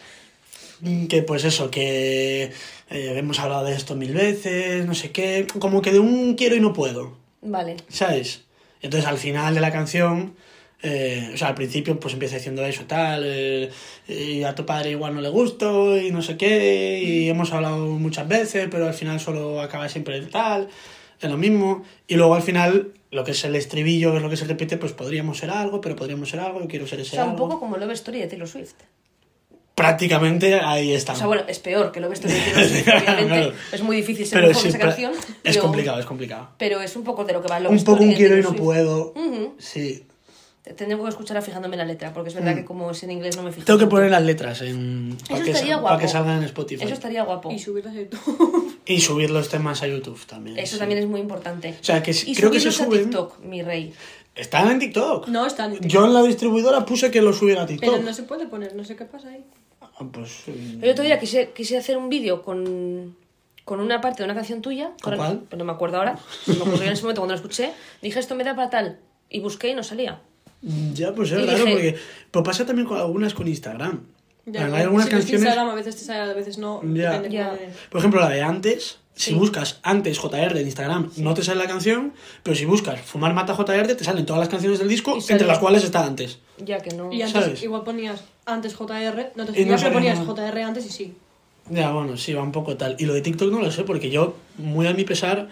que pues eso, que eh, hemos hablado de esto mil veces, no sé qué, como que de un quiero y no puedo, Vale. ¿sabes? Entonces al final de la canción, eh, o sea, al principio pues empieza diciendo eso, tal, eh, y a tu padre igual no le gusto y no sé qué, y hemos hablado muchas veces, pero al final solo acaba siempre el tal, es lo mismo, y luego al final lo que es el estribillo, es lo que se repite, pues podríamos ser algo, pero podríamos ser algo, yo quiero ser O ese sea, un algo. poco como Love Story de Taylor Swift. Prácticamente ahí está. O sea, bueno, es peor que Love Story de Taylor Swift, obviamente. Claro. Es muy difícil ser Pero mejor sí, esa pra- canción. es pero- complicado, es complicado. Pero es un poco de lo que va Love Un Story poco un de quiero y Taylor no Swift. puedo. Ujú. Sí. Tengo que escucharla fijándome en la letra, porque es verdad que como es en inglés no me fijo. Tengo que tanto. poner las letras en para Eso que, estaría sal- guapo. para que salgan en Spotify. Eso estaría guapo. Y subirlas a YouTube. Y subir los temas a YouTube también. Eso sí. también es muy importante. O sea, que sí- y creo que se subirlos a suben. TikTok, mi rey. Están en TikTok. No, están en TikTok. Yo en la distribuidora puse que lo subiera a TikTok. Pero no se puede poner, no sé qué pasa ahí. Ah, pues, eh, El otro día quise, quise hacer un vídeo con, con una parte de una canción tuya. ¿Con ahora- cuál? Pero no me acuerdo ahora. Se me ocurrió en ese momento cuando lo escuché. Dije, esto me da para tal. Y busqué y no salía. ya, pues es Y raro dije- porque... Pero pasa también con algunas con Instagram. Ya, Hay algunas si ves canciones... Instagram, a veces te sale, a veces no. Ya. Depende Ya. cómo de- Por ejemplo, la de antes, si Sí. buscas antes J R en Instagram, no te sale la canción, pero si buscas Fumar Mata J R, te salen todas las canciones del disco, Y entre sale- las cuales está antes. Ya que no. Y antes ¿Sabes? igual ponías antes J R, no te Y no salía, pero salía ponías nada. J R antes y sí. Ya, bueno, sí, va un poco tal. Y lo de TikTok no lo sé, porque yo, muy a mi pesar,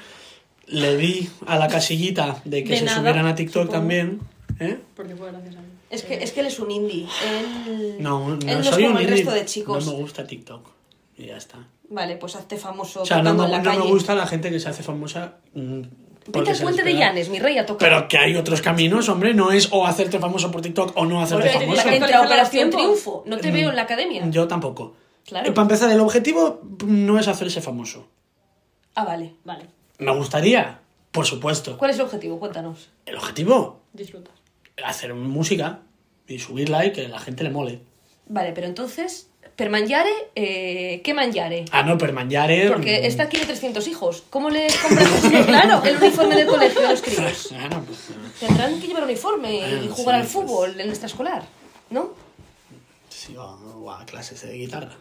le di a la casillita de que De se nada, subieran a TikTok supongo. también. ¿Eh? Porque fue gracias a mí. Es que, es que él es un indie. Él No, no, él no soy es como un el indie, resto de chicos. No me gusta TikTok. Y ya está. Vale, pues hazte famoso O sea, no tocando me, en la no calle. me gusta la gente que se hace famosa. mm, Vete porque al se puente les de pega. Llanes, mi rey, a tocar. Pero que hay otros caminos, hombre, no es o hacerte famoso por TikTok o no hacerte Porque famoso. la- entre Actualizar Operación los tiempos. Triunfo. No te veo en la academia. Yo tampoco. Claro. Y para empezar, el objetivo no es hacerse famoso. Ah, vale. Vale, Me gustaría, por supuesto. ¿Cuál es el objetivo? Cuéntanos. El objetivo, disfrutas. hacer música y subirla y que la gente le mole. Vale, pero entonces, Per mangiare, eh, ¿qué mangiare? Ah, no, per mangiare... Porque esta tiene trescientos hijos. ¿Cómo les compras? Claro, el uniforme del colegio de los críos. Bueno, pues... Tendrán que llevar uniforme y Bueno, jugar sí, al fútbol en el extraescolar, ¿no? Sí, o, o a clases de guitarra.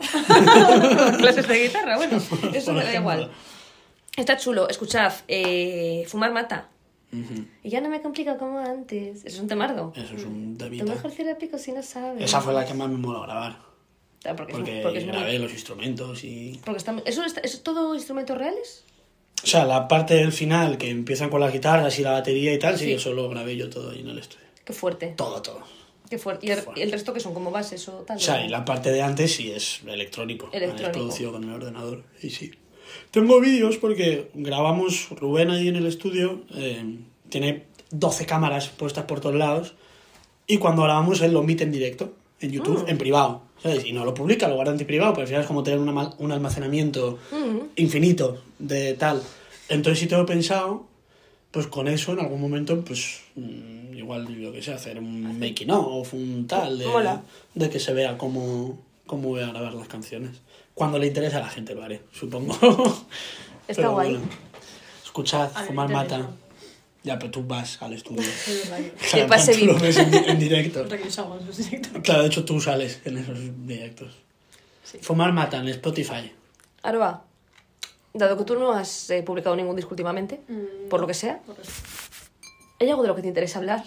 Clases de guitarra, bueno, eso Por me da ejemplo. igual. Está chulo, escuchad, eh, fumar mata. Ujú. Y ya no me complica como antes. Eso es un temardo. Eso es un Tu temita. mejor pico si no sabes. Esa fue la que más me moló grabar. Ah, Porque, Porque, es, porque es grabé muy... los instrumentos y... Porque está... ¿Eso, está... ¿Eso es todo instrumentos reales? O sea, la parte del final, que empiezan con las guitarras y la batería y tal, sí, Sí. eso lo grabé yo todo ahí en el estudio. Qué fuerte. Todo, todo. Qué fuerte. ¿Y el, y el resto que son como bases o tal? O sea, ¿no? y la parte de antes sí es electrónico. Electrónico. Es producido con el ordenador. Y sí. Tengo vídeos porque grabamos, Rubén ahí en el estudio, eh, tiene doce cámaras puestas por todos lados, y cuando grabamos él lo emite en directo, en YouTube, Mm. en privado, ¿sabes? Y no lo publica, lo guarda en privado, pero al final es como tener una mal- un almacenamiento Mm. infinito de tal. Entonces sí tengo pensado, pues con eso en algún momento, pues mm, igual, yo que sé, hacer un making of, un tal, de, Mola. de que se vea cómo, cómo voy a grabar las canciones. Cuando le interese a la gente lo haré, supongo. Está Pero guay. bueno. Escuchad, A mí fumar me mata. interesa. Ya, pero tú vas al estudio. Es verdad que- Que pase Tú lo bien. ves en, di- en directo. otra que yo salgo en sus directos. Claro, de hecho tú sales en esos directos. Sí. Fumar mata en Spotify. Aroa, dado que tú no has eh, publicado ningún disco últimamente, Mm, por lo que sea, por eso. ¿hay algo de lo que te interesa hablar?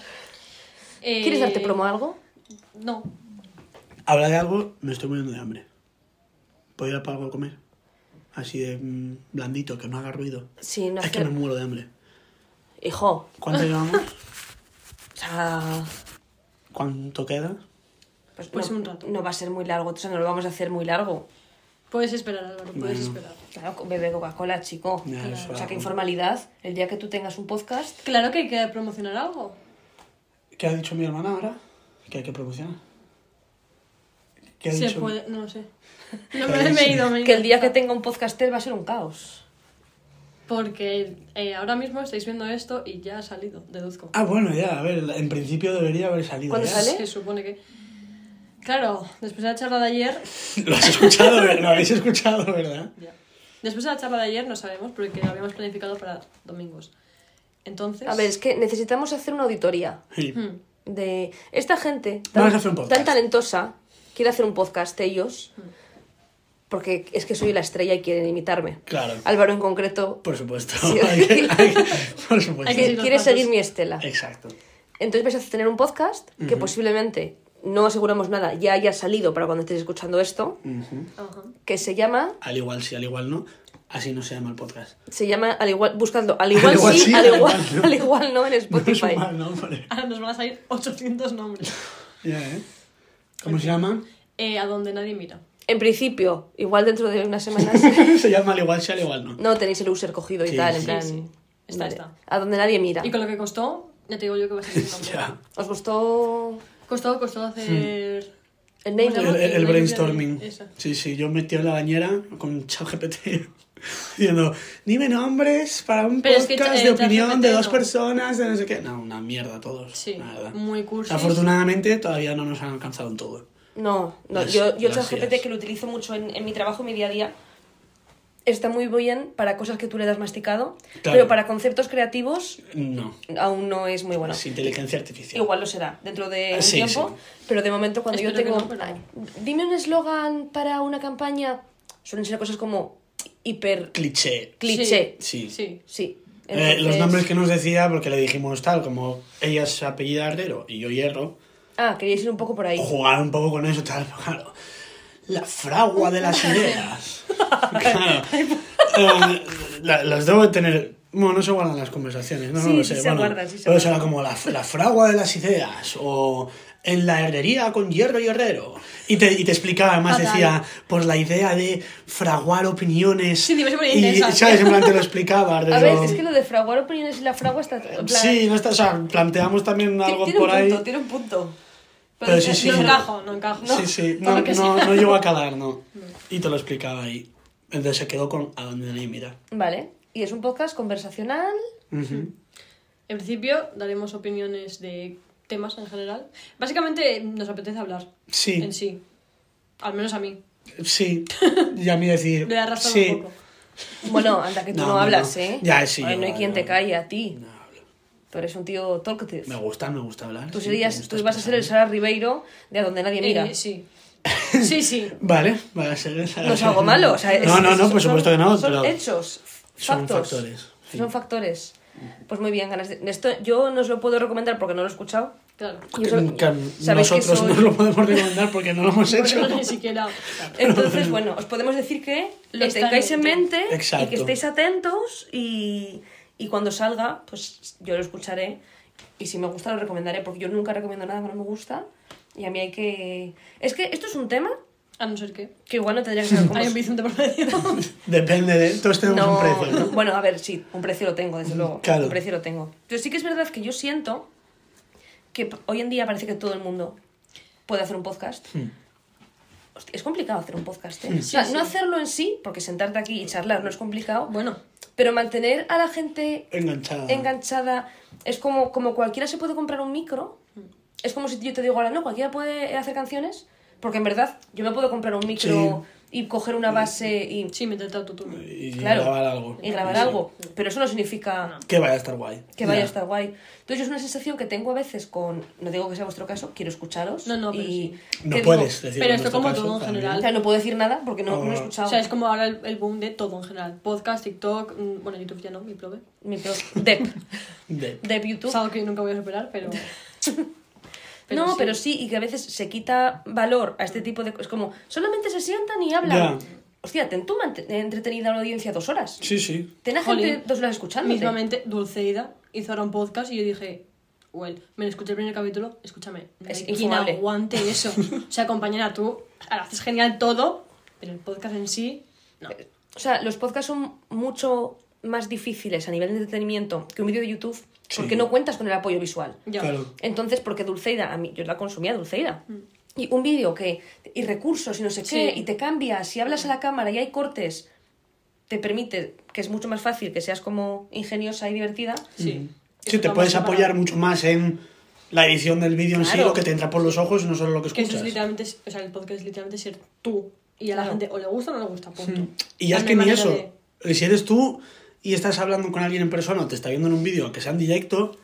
Eh, ¿Quieres darte promo a algo? No. Habla de algo, me estoy muriendo de hambre. ¿Puedo ir a por algo a comer? Así de mm, blandito, que no haga ruido. Sí, no Es que hacer... me muero de hambre. Hijo, ¿Cuánto llevamos? o sea... ¿Cuánto queda? Pues, Pues no, un rato. no va a ser muy largo, o sea, no lo vamos a hacer muy largo. Puedes esperar, Álvaro, puedes Bueno. esperar. Claro, bebe Coca-Cola, chico. Ya, Claro. eso O sea, qué hago. informalidad. El día que tú tengas un podcast... Claro que hay que promocionar algo. ¿Qué ha dicho mi hermana ahora? Que hay que promocionar. ¿Qué ha Se dicho? puede, no lo sé. No me, me he ido, me he ido. Que el día que tenga un podcaster va a ser un caos. Porque eh, ahora mismo estáis viendo esto y ya ha salido, deduzco. Ah, bueno, ya, a ver, en principio debería haber salido. ¿Cuándo ya. sale? Se supone que... Claro, después de la charla de ayer... Lo has escuchado, ¿verdad? Lo habéis escuchado, ¿verdad? Ya. Después de la charla de ayer no sabemos porque lo habíamos planificado para domingos. Entonces... A ver, es que necesitamos hacer una auditoría Sí. Hmm. de esta gente Vamos a hacer un podcast. tan talentosa, quiere hacer un podcast ellos, porque es que soy la estrella y quieren imitarme. Claro. Álvaro en concreto Por supuesto. Sí. Hay que- hay que- por supuesto. Hay que seguir los quiere pasos. seguir mi estela. Exacto. Entonces vais a tener un podcast que posiblemente, no aseguramos nada, ya haya salido para cuando estéis escuchando esto, Ujú. Ajá. que se llama, Al igual sí, al igual no. Así no se llama el podcast. se llama, al igual, buscadlo, al igual, igual sí, sí, al al igual, igual no. al igual no en No es Spotify. un mal nombre. Ahora nos van a salir ochocientos nombres. Ya, ¿eh? ¿Cómo se llama? Eh, a donde nadie mira. En principio, igual dentro de unas semanas, Se llama al igual sí, al igual no. no tenéis el user cogido y Sí, tal, en sí, plan, sí. Está, vale, está. a donde nadie mira. Y con lo que costó, ya te digo yo que va a ser un nombre. Ya. ¿Os gustó Costó, costó hacer... el ¿Cómo name? se El, llama? el- el La brainstorming. lluvia de- esa. Sí, sí, yo metí en la bañera con ChatGPT diciendo, dime nombres para un Pero es que, podcast eh, de opinión ChatGPT de dos no. personas, de no sé qué. No, una mierda todos. Sí, la verdad. muy cursis. Afortunadamente todavía no nos han alcanzado en todo. No, no, Las- yo, yo el las ChatGPT, ideas. que lo utilizo mucho en, en mi trabajo, en mi día a día, está muy bien para cosas que tú le das masticado, Claro. pero para conceptos creativos No, aún no es muy bueno. es inteligencia artificial. Igual lo será dentro de un Sí, tiempo, sí. pero de momento cuando yo Espero que tengo... no, pero- Ay, dime un eslogan para una campaña, suelen ser cosas como hiper Cliché. cliché. Sí. Sí. Sí. Eh, los Entonces- nombres que nos decía, porque le dijimos tal, como ella se apellida Herrero y yo Hierro, Ah, queríais ir un poco por ahí. jugar un poco con eso, tal, pero claro. La fragua de las ideas. Claro. Eh, la- las debo de tener. Bueno, no se guardan las conversaciones, no, Sí, no lo sí sé. se bueno, guardan, sí se pero eso guardan. era como la, la fragua de las ideas, o en la herrería con hierro y herrero. Y te, y te explicaba, además Fatal. decía, pues la idea de fraguar opiniones. Sí, dime, se ponía y, intensa. ¿sabes? En plan te lo explicaba. A rollo- ver, es que lo de fraguar opiniones y la fragua está... en plan- Sí, no está, o sea, planteamos también Ti- algo tiene por un punto, ahí. tiene un punto. Pero sí, sí. No encajo, no encajo. Sí, sí, Por no, lo que no, sea. no llegó a calar, no. Y te lo explicaba ahí. Entonces se quedó con a donde nadie mira. Vale, y es un podcast conversacional. Ujú. En principio daremos opiniones de temas en general. Básicamente nos apetece hablar Sí, en sí. Al menos a mí. Sí, y a mí decir... Le he arrastrado sí. un poco. Bueno, anda que tú No, no, no, hablas, no. ¿eh? Ya, sí, Ay, yo no hay hablo, quien te hablo. calle a ti. No hablo. Tú eres un tío talkative. Me gusta, me gusta hablar. Tú sí, serías, me gusta tú vas a ser el expresarme. Sara Ribeiro de a donde nadie mira. Eh, sí. Sí, sí. Vale, va a ser... No es algo malo, o sea, es- No, no, es- no, por son- supuesto que no, Son pero... hechos, son factos. factores, sí. Son factores. Pues muy bien, ganas de... Esto yo no os lo puedo recomendar porque no lo he escuchado. Claro. Yo so- Que, que sabéis que nosotros soy- no lo podemos recomendar porque no lo hemos Porque hecho. no ni siquiera. Entonces, bueno, os podemos decir que lo Está en tengáis en mente. mente Exacto. y que estéis atentos y, y cuando salga, pues yo lo escucharé y si me gusta lo recomendaré porque yo nunca recomiendo nada que no me gusta y a mí hay que... Es que esto es un tema A no ser que. que igual no tendría que ser como... Hay un Vicente por medio. Depende de... Todos tenemos No, un precio, ¿no? bueno, a ver, sí, un precio lo tengo, desde luego. Claro. Un precio lo tengo. Pero sí que es verdad que yo siento que p- hoy en día parece que todo el mundo puede hacer un podcast. Hmm. Hostia, es complicado hacer un podcast, ¿eh? O sea, Sí, no sí. hacerlo en sí, porque sentarte aquí y charlar no es complicado, Bueno, pero mantener a la gente Enganchada. enganchada es como, como cualquiera se puede comprar un micro. Es como si yo te digo ahora, no, cualquiera puede hacer canciones, porque en verdad yo me puedo comprar un micro y coger una base y, sí, meterte autotune. Y claro, grabar algo. y grabar Sí. algo. Pero eso no significa Que vaya a estar guay. que vaya Ya. a estar guay. Entonces es una sensación que tengo a veces con, no digo que sea vuestro caso, quiero escucharos. No, no, pero y sí. No que puedes digo, decir. Pero en esto nuestro como caso, todo en también. general. o sea, no puedo decir nada porque no, no he Oh. escuchado. O sea, es como ahora el, el boom de todo en general. Podcast, TikTok, mm, bueno, YouTube ya no, mi prove. Mi pro- Dep. De- Dep Es YouTube. algo que nunca voy a superar, pero... no, sí. pero sí, y que a veces se quita valor a este tipo de cosas. Es como, solamente se sientan y hablan. Ya. Hostia, ten tú mant- entretenida a la audiencia dos horas. Sí, sí. Ten a Jolín, gente dos horas escuchando. Mismamente, Dulceida hizo ahora un podcast y yo dije, well, me lo escuché el primer capítulo, escúchame, no Es hay quien infumable. aguante eso. O sea, compañera, tú ahora haces genial todo, pero el podcast en sí, no. O sea, los podcasts son mucho más difíciles a nivel de entretenimiento que un vídeo de YouTube porque Sí. no cuentas con el apoyo visual. Ya. Claro. Entonces, porque Dulceida, a mí, yo la consumía Dulceida. Y un vídeo que, y recursos y no sé qué, Sí. y te cambia, si hablas a la cámara y hay cortes, te permite, que es mucho más fácil que seas como ingeniosa y divertida. Sí. Sí, te Eso puedes vamos a apoyar parar. mucho más en la edición del vídeo en sí, Claro. lo que te entra por los ojos y no solo lo que Que eso escuchas. es literalmente, o sea, el podcast es literalmente ser tú. Y a la Claro. gente o le gusta o no le gusta, punto. Y ya No es hay que ni manera eso. de- Si eres tú y estás hablando con alguien en persona o te está viendo en un vídeo que sea en directo,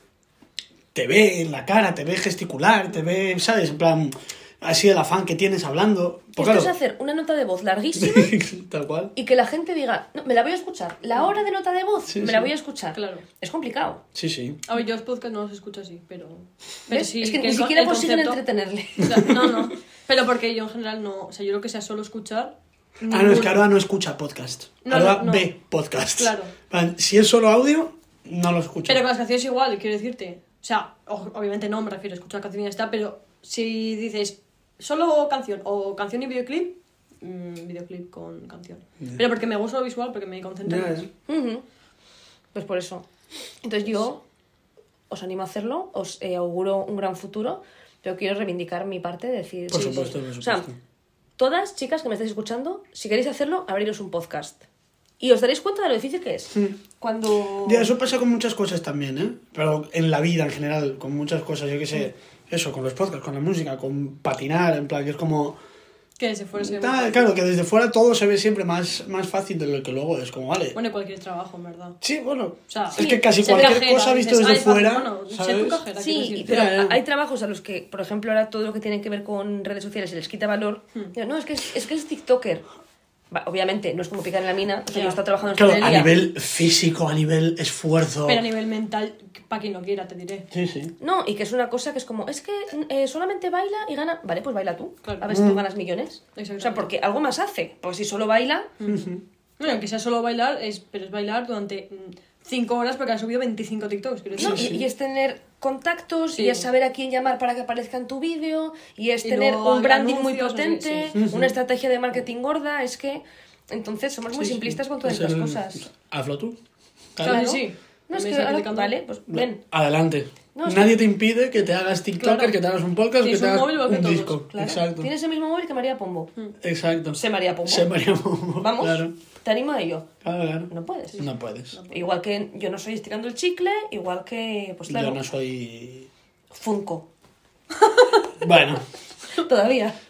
te ve en la cara, te ve gesticular, te ve, ¿sabes? En plan, así el afán que tienes hablando. Pues Esto claro. es hacer una nota de voz larguísima Tal cual. y que la gente diga, no, me la voy a escuchar. La hora de nota de voz, Sí, me sí. la voy a escuchar. Claro. Es complicado. Sí, sí. A ver, yo los podcasts no los escucho así, pero... pero ¿Ves? sí, es que, ni el co- siquiera el consiguen concepto- entretenerle. O sea, no, no. Pero porque yo en general no... O sea, yo lo que sea solo escuchar... Ah, no, es ningún- que Aroa no escucha podcast. No, Aroa no. ve podcast. Claro. Si es solo audio, no lo escucha. Pero con las canciones igual, quiero decirte. O sea, o- obviamente no me refiero a escuchar canción y ya está, pero si dices solo canción o canción y videoclip, mmm, videoclip con canción. Ya. Pero porque me gusta lo visual, porque me concentro Ya, más. ya. Ujú. Pues por eso. Entonces yo os animo a hacerlo, os eh, auguro un gran futuro, pero quiero reivindicar mi parte, de decir... Por sí, supuesto, sí. por O sea, supuesto. todas chicas que me estáis escuchando, si queréis hacerlo, abriros un podcast. Y os daréis cuenta de lo difícil que es. Cuando... Ya, eso pasa con muchas cosas también, ¿eh? Pero en la vida en general, con muchas cosas, yo qué sé, eso, con los podcasts, con la música, con patinar, en plan, que es como... Que se fuera ese... Tal, claro, que desde fuera todo se ve siempre más, más fácil de lo que luego es, como, vale. Bueno, cualquier trabajo, en verdad. Sí, bueno, O sea, es sí, que casi ser cualquier cajera, cosa visto dices, desde "Ay, pa- fuera, bueno, ser ¿sabes? tu cajera, quiero Sí, decirte". pero Ya, ya. hay trabajos a los que, por ejemplo, ahora todo lo que tiene que ver con redes sociales se les quita valor. Digo, no, es que es, es que es TikToker. Va, obviamente, no es como picar en la mina, o sea, Ya. yo está trabajando en Claro, hostelería. a nivel físico, a nivel esfuerzo... Pero a nivel mental, para quien lo quiera, te diré. Sí, sí. No, y que es una cosa que es como, es que eh, solamente baila y gana. Vale, pues baila tú. Claro. A ver si tú ganas millones. Exactamente. O sea, porque algo más hace. Pues si solo baila, Bueno, aunque sea solo bailar, es, pero es bailar durante mm, cinco horas porque has subido veinticinco TikToks. Quiero decir. ¿no? Y, y es tener contactos, Sí. y es saber a quién llamar para que aparezca en tu vídeo, y es Y tener luego un branding muy anuncios, potente, no sé, una estrategia de marketing gorda. Es que, entonces, somos muy Sí, sí. simplistas con todas Es estas el- cosas. Hazlo tú. Claro, Claro. sí. No, es Me que está ahora, criticando. vale, pues ven. Adelante. No, es Nadie te impide que te hagas TikToker, Claro. que te hagas un podcast, que Tienes te un hagas móvil igual que un todos, disco. Claro. Exacto. Tienes el mismo móvil que María Pombo. Exacto. Se María Pombo. Se María Pombo. Vamos, Claro, te animo a ello. claro, claro. No puedes. No puedes. Igual que yo no soy estirando el chicle, igual que, pues claro, Yo no soy... Funko. Bueno, Todavía.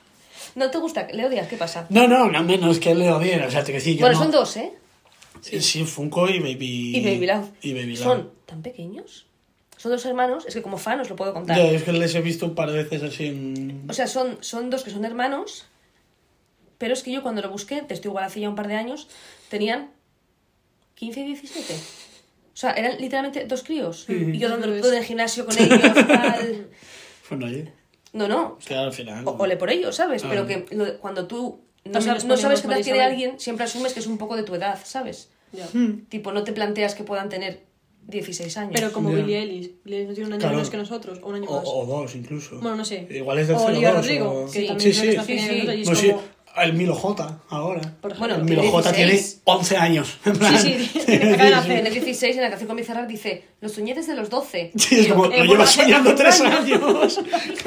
¿No te gusta? ¿Le odias? ¿Qué pasa? No, no, no menos que le odien, o sea, te decir, yo Bueno, no... son dos, ¿eh? Sí, sí, Funko y Baby... Y Baby Love. Y Baby Love. ¿Son tan pequeños? Son dos hermanos, es que como fan os lo puedo contar. Ya, es que les he visto un par de veces así en... O sea, son, son dos que son hermanos, pero es que yo cuando lo busqué, te estoy igual hace ya un par de años, tenían quince y diecisiete. O sea, eran literalmente dos críos. Sí. Y yo dándole todo en el gimnasio con ellos, tal... Bueno, oye, No, no. que al final... O, ole por ellos, ¿sabes? Ah. Pero que lo- cuando tú no, También sab- les no sabes ponemos qué edad por tiene Isabel. alguien, siempre asumes que es un poco de tu edad, ¿sabes? Ya. Tipo, no te planteas que puedan tener dieciséis años. Pero como Ya. Billie Eilish. Billie Eilish no tiene un año Claro. menos que nosotros, o un año O, más. o dos, incluso. Bueno, no sé. Igual es del O cero Olivia dos, Rodrigo, o- que Sí, también sí, creo que sí. está Sí, haciendo sí. nosotros y es Pues sí, como... el Milo J, ahora. Por ejemplo. Bueno, El Milo tiene J tiene dieciséis. once años. en plan. Sí, sí, tiene- acaba de nacer. En el dieciséis, en la canción con Bizarrap, dice: Los soñé desde los doce. Sí, es Y yo, como, eh, lo bueno, llevas hace- soñando hace tres un año. años.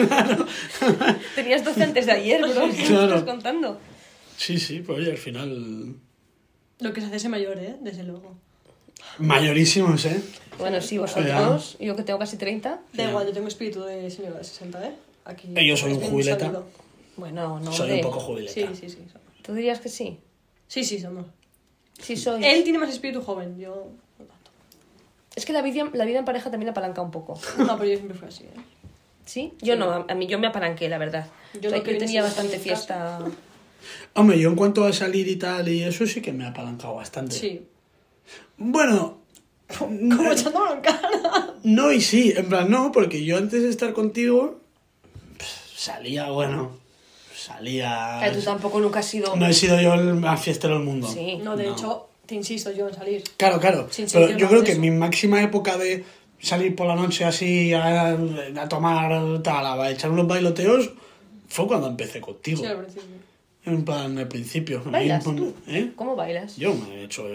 Tenías doce antes de ayer, bro. ¿Qué Claro. me estás contando? Sí, sí, pues oye, al final... Lo que es hacerse mayor, ¿eh? Desde luego. Mayorísimos, ¿eh? Bueno, sí, vosotros. Yo que tengo casi treinta. Da Ya. igual, yo tengo espíritu de señora de sesenta, ¿eh? Aquí. Eh, yo soy es un bien jubileta. sabido. Bueno, no. Soy hombre. un poco jubileta. Sí, sí, sí. somos. ¿Tú dirías que sí? Sí, sí, somos. Sí, soy. Él tiene más espíritu joven, yo no tanto. Es que la vida, la vida en pareja también apalanca un poco. No, pero yo siempre fui así, ¿eh? ¿Sí? Yo no, a, a mí yo me apalanqué, la verdad. Yo O sea, lo que yo viene tenía siendo bastante en casa. fiesta. Hombre, yo en cuanto a salir y tal y eso sí que me ha apalancado bastante. Sí. Bueno, Como echándolo en cara. no y sí, en plan no, porque yo antes de estar contigo pff, salía, bueno, salía... Claro, tú tampoco nunca has sido... No he sido yo el más fiestero del mundo. Sí. No, de No. hecho, te insisto yo en salir. Claro, claro. Sin Pero sentir yo nada creo de que eso. mi máxima época de salir por la noche así a, a tomar tal, a echar unos bailoteos, fue cuando empecé contigo. Sí, al principio. En plan, al principio. ¿Bailas Ahí, tú? ¿Eh? ¿Cómo bailas? Yo me he hecho...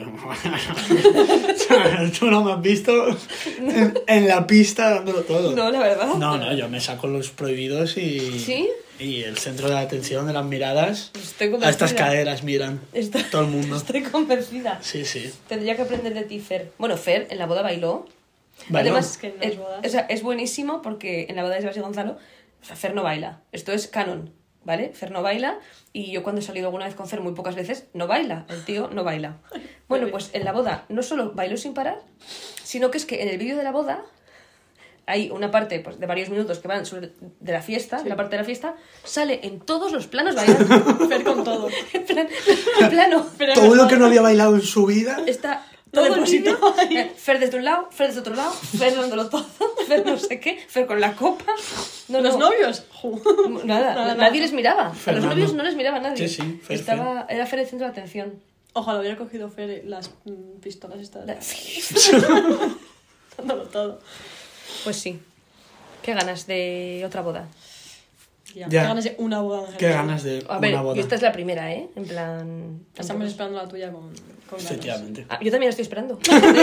Tú no me has visto en, en la pista dándolo todo. No, la verdad. No, no, yo me saco los prohibidos y... ¿Sí? Y el centro de la atención de las miradas... Estoy A convencida. estas caderas miran Estoy, todo el mundo. estoy convencida. Sí, sí. Tendría que aprender de ti, Fer. Bueno, Fer en la boda bailó. Bailó. Además, Es que en las es, bodas- o sea, es buenísimo porque en la boda de Sebas y Gonzalo, o sea, Fer no baila. Esto es canon, ¿vale? Fer no baila y yo cuando he salido alguna vez con Fer muy pocas veces, no baila. El tío no baila. Bueno, pues en la boda no solo bailó sin parar, sino que es que en el vídeo de la boda hay una parte pues, de varios minutos que van sobre, de la fiesta, de la parte de la fiesta, sale en todos los planos bailando. Fer con todo. En plan, en plano. Pero Todo lo que no había bailado en su vida... Está Lo todo el depositó vídeo, ahí. eh, Fer desde un lado, Fer desde otro lado, Fer dándolo todo, Fer no sé qué, Fer con la copa. No, ¿Los no, novios? Ju. Nada, Nada, nadie nada. les miraba. A los Fernando. novios no les miraba nadie. Sí, sí, Fer, Estaba, era Fer el centro de atención. Ojalá hubiera cogido Fer las mm, pistolas estas. La- Dándolo todo. Pues sí. Qué ganas de otra boda. Ya. Ya. Qué ganas de una boda en Qué general. ganas de A ver, una boda. yo esta es la primera, ¿eh? En plan... Estamos tampoco- esperando la tuya con, con ganas. Efectivamente. Ah, yo también la estoy esperando.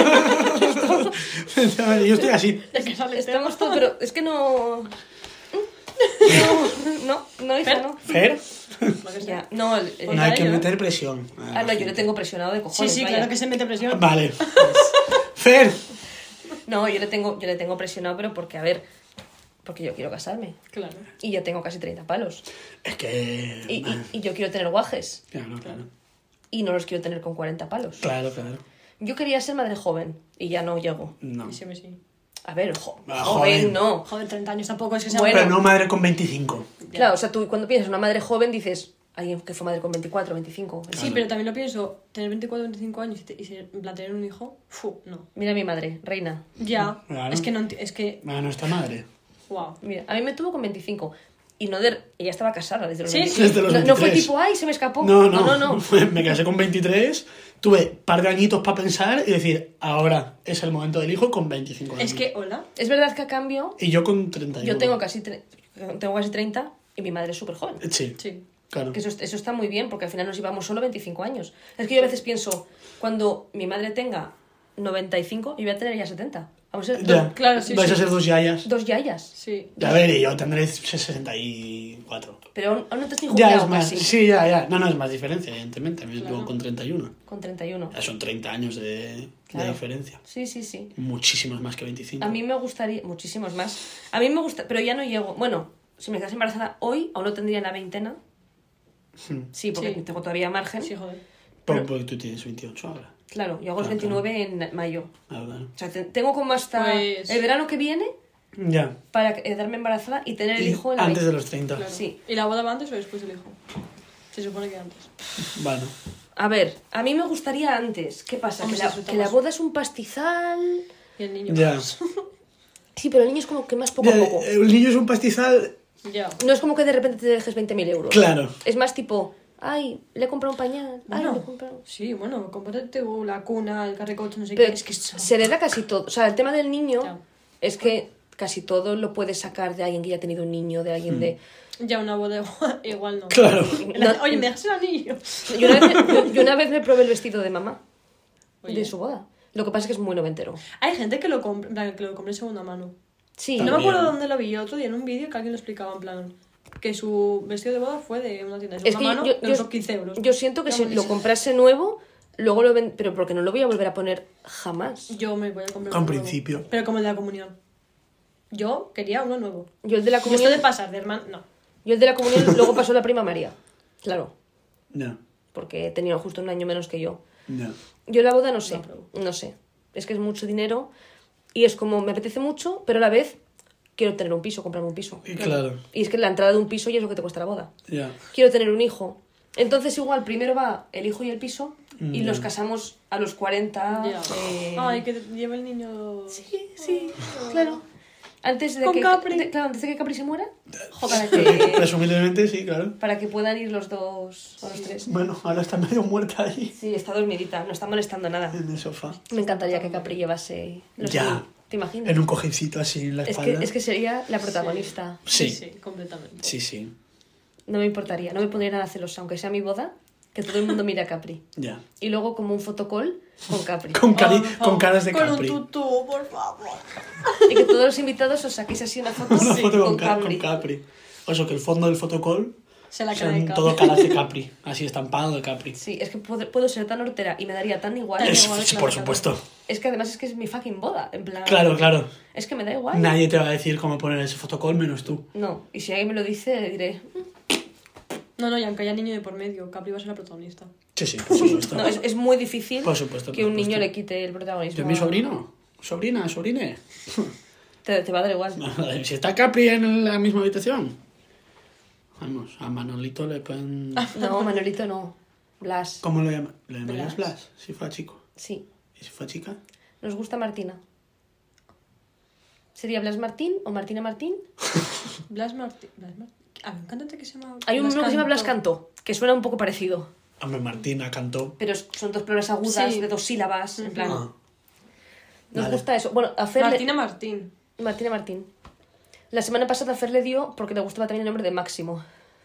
Yo estoy así. Es que sale Estamos todos, pero es que no... No, no, no, hija, no. Fer, Lo que sea. Ya, no, el- el- no hay a que ello, ¿eh? meter presión. Ah, no, yo le tengo presionado de Sí, cojones. sí, vaya. claro que se mete presión. Vale. Fer. No, yo le tengo, yo le tengo presionado, pero porque, a ver, porque yo quiero casarme. Claro. Y ya tengo casi treinta palos. Es que... Y, y, y yo quiero tener guajes. Claro, claro. Y no los quiero tener con cuarenta palos. Claro, claro. Yo quería ser madre joven. Y ya no llego. No. Sí, sí, sí. A ver, jo- Ah, joven, joven. no. Joder, treinta años tampoco es que sea Bueno. Pero no madre con veinticinco. Claro, o sea, tú cuando piensas en una madre joven dices, alguien que fue madre con veinticuatro, veinticinco. Sí, pero también lo pienso, tener veinticuatro, veinticinco años y, te- y ser- en plan tener un hijo, fu, no. Mira a mi madre, reina. Ya, Claro. es que no enti- es que, A nuestra madre. wow. Mira, a mí me tuvo con veinticinco. Y no de... Ella estaba casada desde los Sí, veinticinco. desde los No, no fue veintitrés. tipo, ay, se me escapó. No, no. no, no. Me casé con veintitrés, tuve un par de añitos para pensar y decir, ahora es el momento del hijo con veinticinco años. Es que, hola, Es verdad que a cambio, Y yo con treinta y uno. yo tengo casi, tre- tengo casi treinta y mi madre es súper joven. Sí, sí. claro. Que eso, eso está muy bien, porque al final nos llevamos solo veinticinco años. Es que yo a veces pienso, cuando mi madre tenga noventa y cinco, yo voy a tener ya setenta. Vamos a ser Ya, dos, claro, sí, vais sí. a ser dos yayas. dos yayas. Sí. A ver, y yo tendré sesenta y cuatro. Pero aún, aún no te estoy Ya jubilado es más, casi. sí, ya, ya. No, no, es más diferencia, evidentemente. Me Claro. llevo con treinta y uno. Con treinta y uno. Ya son treinta años de, Claro. de diferencia. Sí, sí, sí. Muchísimos más que veinticinco. A mí me gustaría, muchísimos más. A mí me gusta, pero ya no llego. Bueno, si me quedase embarazada hoy, aún no tendría la veintena. Sí, porque Sí. tengo todavía margen. Sí, joder. Pero porque tú tienes veintiocho ahora. Claro, yo hago los Ah, veintinueve en mayo. Ah, claro. O sea, te- tengo como hasta Pues- el verano que viene Ya. para quedarme embarazada y tener el Y hijo en la antes veinte. de los treinta. Claro. Sí. ¿Y la boda va antes o después del hijo? Se supone que antes. Bueno. A ver, a mí me gustaría antes. ¿Qué pasa? Hombre, Que se la, disfruta que la más. boda es un pastizal. Y el niño. Ya. Sí, pero el niño es como que más poco a Ya, poco. el niño es un pastizal. Ya. No es como que de repente te dejes veinte mil euros. Claro. Es más tipo, ay, le he comprado un pañal. Ay, Bueno, le he comprado... sí, bueno, cómprate la cuna, el carricoche, no sé Pero qué. Es que es- se hereda casi todo. O sea, el tema del niño Ya. es que casi todo lo puedes sacar de alguien que ya ha tenido un niño, de alguien de... Ya una boda igual, igual no. Claro. No- Oye, ¿me dejas el anillo? Yo una, vez, yo- yo una vez me probé el vestido de mamá Oye. de su boda. Lo que pasa es que es muy noventero. Hay gente que lo compra, en plan, que lo compra en segunda mano. Sí, No me También. acuerdo dónde lo vi, otro día en un vídeo que alguien lo explicaba en plan que su vestido de boda fue de una tienda de es que segunda mano yo, de yo- unos quince euros. yo siento que No, si me- lo comprase nuevo, luego lo ven... Pero porque no lo voy a volver a poner jamás. Yo me voy a comprar Con uno nuevo. principio. Pero como el de la comunión. Yo quería uno nuevo. Yo el de la Yo esto comunión... de pasar de hermano, no. Yo el de la comunión luego pasó la prima María. Claro, Ya. porque tenía justo un año menos que yo. Ya. Yo la boda no sé, No, pero- no sé. Es que es mucho dinero y es como, me apetece mucho, pero a la vez quiero tener un piso, comprarme un piso. Y claro. Y es que la entrada de un piso ya es lo que te cuesta la boda. Ya. Quiero tener un hijo. Entonces igual primero va el hijo y el piso y Ya. los casamos a los cuarenta. Ya. eh, Ay, que lleve el niño. Sí, sí, claro. Antes de Con que Capri. de- claro, antes de que Capri se muera, Joder, para que, Presumiblemente sí, claro. para que puedan ir los dos o los tres. Bueno, ahora está medio muerta ahí. Sí, está dormidita, no está molestando nada. En el sofá. Me encantaría que Capri llevase los Ya. niños. ¿Te imaginas? En un cojincito así en la Es espalda. que, es que sería la protagonista. Sí. Sí, completamente. Sí, sí. No me importaría, no me pondría nada celosa, aunque sea mi boda, que todo el mundo mire a Capri. Ya. Y luego como un fotocall con Capri. Con, cari- Oh, por favor, con caras de con Capri. un tutú, por favor. Y que todos los invitados os saquéis así una foto, Una sí, foto con, con ca- Capri. con Capri. O sea, que el fondo del fotocall Se la cara de sean Capri. todo caras de Capri. Así estampado de Capri. Sí, es que puedo, puedo ser tan hortera y me daría tan igual. Tan Es- igual, sí, claro, por claro. supuesto. Es que además es que es mi fucking boda, en plan... Claro, claro. Es que me da igual. Nadie te va a decir cómo poner ese fotocall menos tú. No, y si alguien me lo dice, le diré... No, no, y aunque haya niño de por medio, Capri va a ser la protagonista. Sí, sí, por supuesto. No, es, es muy difícil Por supuesto, que por un niño supuesto. le quite el protagonismo. ¿Yo mi a- sobrino? ¿Sobrina? ¿Sobrine? Te, te va a dar igual. Si está Capri en la misma habitación. Vamos, a Manolito le pueden... No, Manolito no. Blas. ¿Cómo lo llaman? ¿Le llamarías Blas. Blas? Si fue chico. Sí. ¿Y si fue chica? Nos gusta Martina. ¿Sería Blas Martín o Martina Martín? Blas Martín. Blas Martín. Hay un cantante que se llama. Hay un Blas uno que se llama Blas Cantó. Canto, que suena un poco parecido. Hombre, Martina cantó. Pero es- son dos palabras agudas Sí. de dos sílabas. En plan, Ah. nos Vale. gusta eso. Bueno, a Fer le- Martina Martín. Martina Martín. La semana pasada a Fer le dio porque le gustaba también el nombre de Máximo.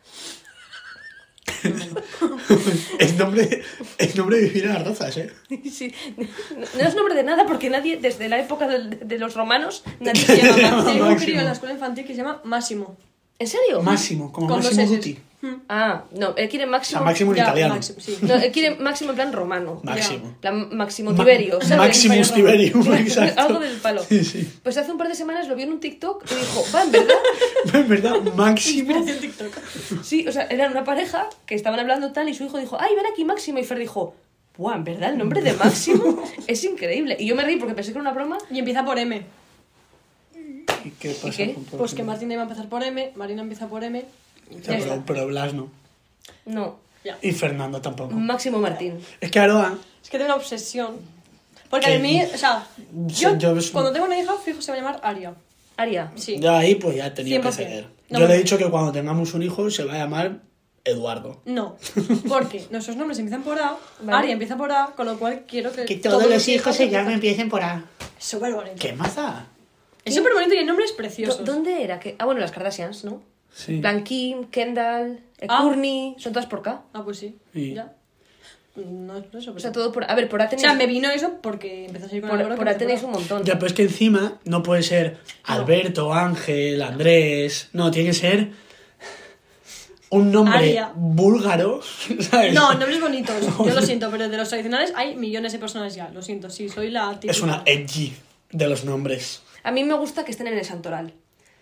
Es nombre, es nombre de vivir en las rozas, ¿eh? Sí. No, no es nombre de nada porque nadie, desde la época del- de, los romanos, nadie se llama Máximo. Tengo un Máximo. crío en la escuela infantil que se llama Máximo. ¿En serio? Máximo, como Con dos Máximo eses. Dutti. Ah, no, él quiere O Máximo. sea, Máximo en Ya, italiano. Máximo, sí. No, él quiere Máximo en plan romano. Máximo. En plan Máximo Ma- Tiberio, ¿sabes? Maximus Pero- Tiberium, exacto. Algo del palo. Sí, sí. Pues hace un par de semanas lo vio en un TikTok y dijo, va, en verdad. En verdad, Máximo. Inspiración TikTok. Sí, o sea, eran una pareja que estaban hablando tal y su hijo dijo, ay, ven aquí Máximo. Y Fer dijo, buah, en verdad, el nombre de Máximo es increíble. Y yo me reí porque pensé que era una broma. Y empieza por M. ¿Y qué pasa qué? con Pues que Martina iba a empezar por M, Marina empieza por M. Ya, Ya pero, está. pero Blas no. No, Ya. Y Fernando tampoco. Máximo Martín. Es que Aroa... Es que tengo una obsesión. Porque ¿Qué? a mí, o sea, Sí, yo, yo- cuando tengo una hija, fijo, se va a llamar Aria. Aria. Sí. Ya ahí pues ya tenía cien que por cien. ceder. No, Yo le he no. dicho que cuando tengamos un hijo se va a llamar Eduardo. No, porque nuestros nombres empiezan por A, Vale. Aria empieza por A, con lo cual quiero que, Que todos los hijos se llamen, empiecen por A. Es súper bonito. ¿Qué más da? Es súper bonito y el nombre es ¿Dó- precioso. ¿Dónde era? que Ah, bueno, las Kardashians, ¿no? Sí. En plan Kim, Kendall, eh, Ah. Kourtney, son todas por K. Ah, pues sí. Sí. Ya. No es por eso, O pero... sea, todo por... A ver, por A O tenéis, sea, me vino eso porque empezó a salir con por, Álvaro, por que A empezó tenéis por un montón. Ya, pero es que encima no puede ser Alberto, Ángel, Andrés. No, tiene que ser un nombre Aria. búlgaro. ¿Sabes? No, nombres bonitos. Yo lo siento, pero de los tradicionales hay millones de personas ya. Lo siento, sí, soy la típica. Es una edgy de los nombres. A mí me gusta que estén en el santoral.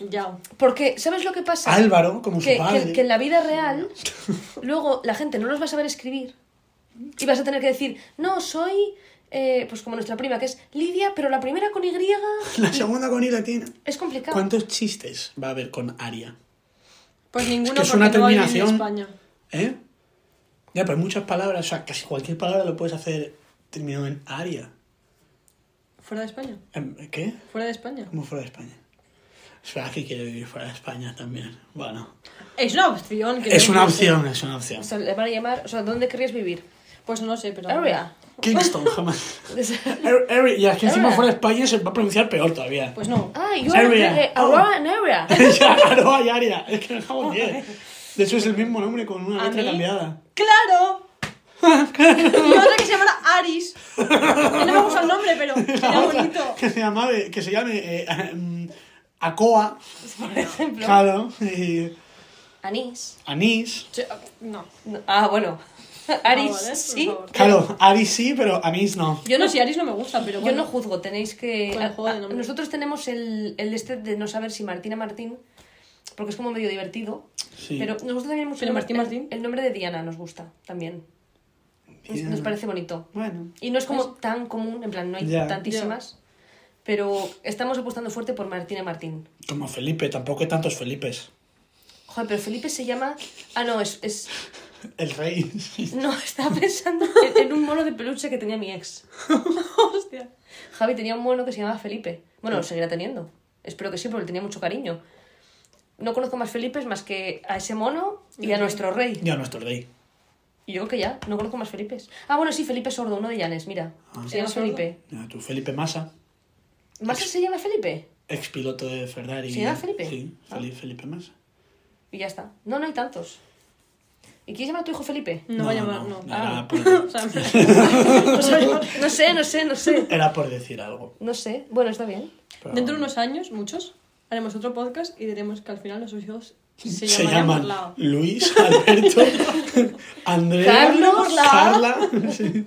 Ya. Porque, ¿sabes lo que pasa? Álvaro, como que, su padre. que, que en la vida real, luego la gente no los va a saber escribir y vas a tener que decir, no, soy, eh, pues como nuestra prima, que es Lidia, pero la primera con Y. La segunda con I latina. Es complicado. ¿Cuántos chistes va a haber con Aria? Pues ninguno, que es porque una no va a vivir en terminación. España. ¿Eh? Ya, pero hay muchas palabras, o sea, casi cualquier palabra lo puedes hacer terminado en Aria. ¿Fuera de España? Em, ¿Qué? ¿Fuera de España? ¿Cómo fuera de España? Es verdad que quiere vivir fuera de España también. Bueno. Es una opción. Que Es no una existe. opción, es una opción. O sea, le van a llamar, o sea, ¿dónde querrías vivir? Pues no lo sé, pero... Area. Kingston, jamás. Er- er- y aquí encima Area. fuera de España se va a pronunciar peor todavía. Pues no. Ah, yo Area. eh, Aurora en Area. Ya, claro, hay Aria. Es que no estamos bien. De hecho, es el mismo nombre con una ¿A letra mí? cambiada. ¡Claro! Y otra que se llama Aris. No me gusta el nombre, pero La era otra, bonito. que se, llama, que se llame eh, eh, Acoa, Por ejemplo. claro, y Anís. Anís. Sí, No. No, Ah, bueno. Aris, vale, por sí. favor. Claro, Aris sí, pero Anís no. Yo no, No, si Aris no me gusta, pero yo bueno. no juzgo, tenéis que... Con el a- juego de a- nombres. nosotros tenemos el, el este de no saber si Martina Martín, porque es como medio divertido, Sí. pero nos gusta también mucho Pero el, Martín el- Martín. el nombre de Diana, nos gusta también. Nos, Diana. nos parece bonito. Bueno, Y no es como tan común, en plan, no hay Ya. tantísimas, pero estamos apostando fuerte por Martina Martín. como Felipe, tampoco hay tantos Felipes. Joder, pero Felipe se llama... Ah, no, es... es... El rey. No, estaba pensando en, en un mono de peluche que tenía mi ex. Hostia. Javi tenía un mono que se llamaba Felipe. Bueno, lo seguirá teniendo. Espero que sí, porque le tenía mucho cariño. No conozco más Felipes más que a ese mono y a nuestro rey. Ya nuestro rey. Y yo creo que ya, no conozco más Felipes. Ah, bueno, sí, Felipe Sordo, uno de Llanes, mira. Ah. Se llama ¿Sordo? Felipe. Ya, tú, Felipe Massa, ¿Massa se llama Felipe? ex piloto de Ferrari. ¿Se llama Felipe? Sí, Ah. Felipe, Felipe Massa. Y ya está. No, no hay tantos. ¿Y quién llama a tu hijo Felipe? No, va a llamar, no. Era, Ah. por, O sea, no se va a llamar. No sé, no sé, no sé. era por decir algo. No sé. Bueno, está bien. pero- Dentro de unos años, muchos, haremos otro podcast y diremos que al final nuestros hijos se, Se llamarían por llaman la... Luis, Alberto, Andrea, Carlos, por la A. Carla. Sí.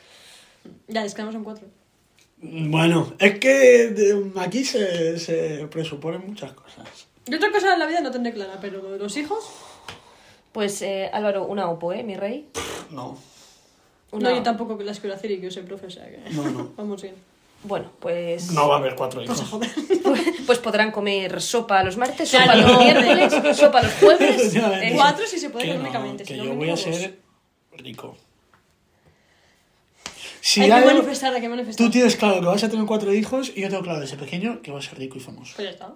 Ya, es que quedamos en cuatro. Bueno, es que de- aquí se, se presuponen muchas cosas. Y otra cosa en la vida no tendré clara, pero lo de los hijos... Pues eh, Álvaro, una opo, ¿eh? Mi rey. No, Una... No, yo tampoco las quiero hacer y que yo soy profe, o sea que... no, no. Vamos bien. Bueno, pues... No va a haber cuatro Pues a hijos. joder. Pues, pues podrán comer sopa los martes, sopa Claro. los miércoles, sopa los jueves. Efectivamente. eh, Cuatro si se puede Que no, económicamente, que si no, yo mínimo voy a dos. ser rico. Si Hay que algo- manifestar, hay que manifestar. tú tienes claro que vas a tener cuatro hijos y yo tengo claro desde pequeño que vas a ser rico y famoso. Pues ya está.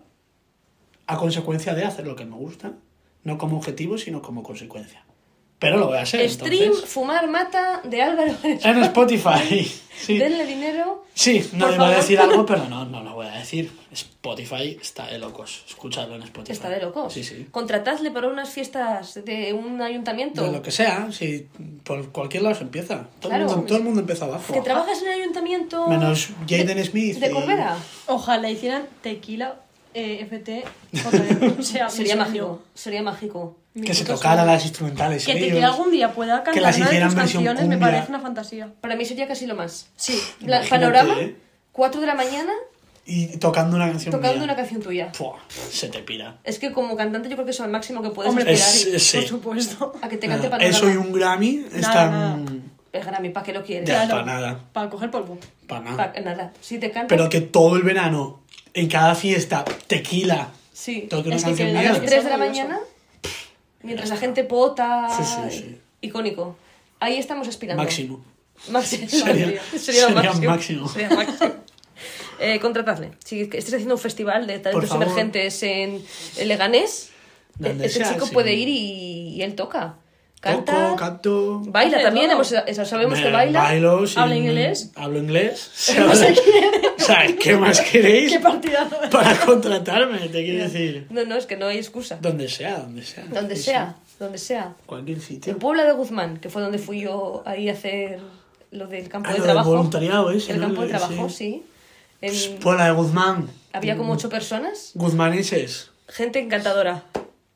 A consecuencia de hacer lo que me gusta, no como objetivo, sino como consecuencia. Pero lo voy a hacer, Stream, entonces. fumar, mata de Álvaro. En Spotify. Sí, Denle dinero. sí no Por iba a favor. decir algo, pero no, no lo voy a decir. Spotify está de locos. Escuchadlo en Spotify. Está de locos. Sí, sí. Contratadle para unas fiestas de un ayuntamiento. De lo que sea, si por cualquier lado se empieza. Todo, Claro. el, mundo, todo el mundo empieza abajo. Que trabajas en el ayuntamiento. Menos Jaden de- Smith De y- Corbera. Ojalá hicieran tequila eh, F T J M. O sea, Sería mi mágico. sueño. Sería mágico. Mi Que se puto tocaran sueño. las instrumentales. Que ellos. Tequila algún día pueda cantar Que las una de hicieran tus versión canciones me cumbia. parece una fantasía. Para mí sería casi lo más. Sí. La- Imagínate, panorama, ¿eh? cuatro de la mañana, Y tocando una canción tocando mía. una canción tuya. Pua, se te pira. Es que como cantante yo creo que eso es el máximo que puedes Hombre, aspirar. es- y- es- sí. Por supuesto. A que te cante Nada, panorama. eso y un Grammy están... nada. El Grammy, ¿para qué lo quieres? Ya, Claro. para nada. Para coger polvo. Para nada. Pa- nada. Si te canta... Pero que todo el verano, en cada fiesta, tequila, Sí. toque una Es que canción que- A mía. las que tres sea de la maravilloso. mañana, mientras la gente pota... Sí, sí, sí. Icónico. Ahí estamos aspirando. Máximo. Máximo. Sería- Sería, lo sería máximo. máximo. Sería máximo. Eh, contratadle. Si estés haciendo un festival de talentos favor. emergentes en, en Leganés, Donde ese sea, chico sí. puede ir y, y él toca. Canta, Toco, canto... baila Hace también, todo. hemos, eso, sabemos que Me baila. Bailo, sí, ¿Habla inglés? Hablo inglés. ¿Sabes qué más queréis Qué partidazo. para contratarme? Te quiero decir. No, no, es que no hay excusa. Donde sea, donde sea. Donde Sí, sea, sí. donde sea. Cualquier sitio. En Puebla de Guzmán, que fue donde fui yo ahí a hacer lo del campo Ah, de lo del trabajo. voluntariado ese, El ¿no? campo de Sí. trabajo, sí. En- Puebla de Guzmán. había como ocho personas. Guzmaneses. Gente encantadora.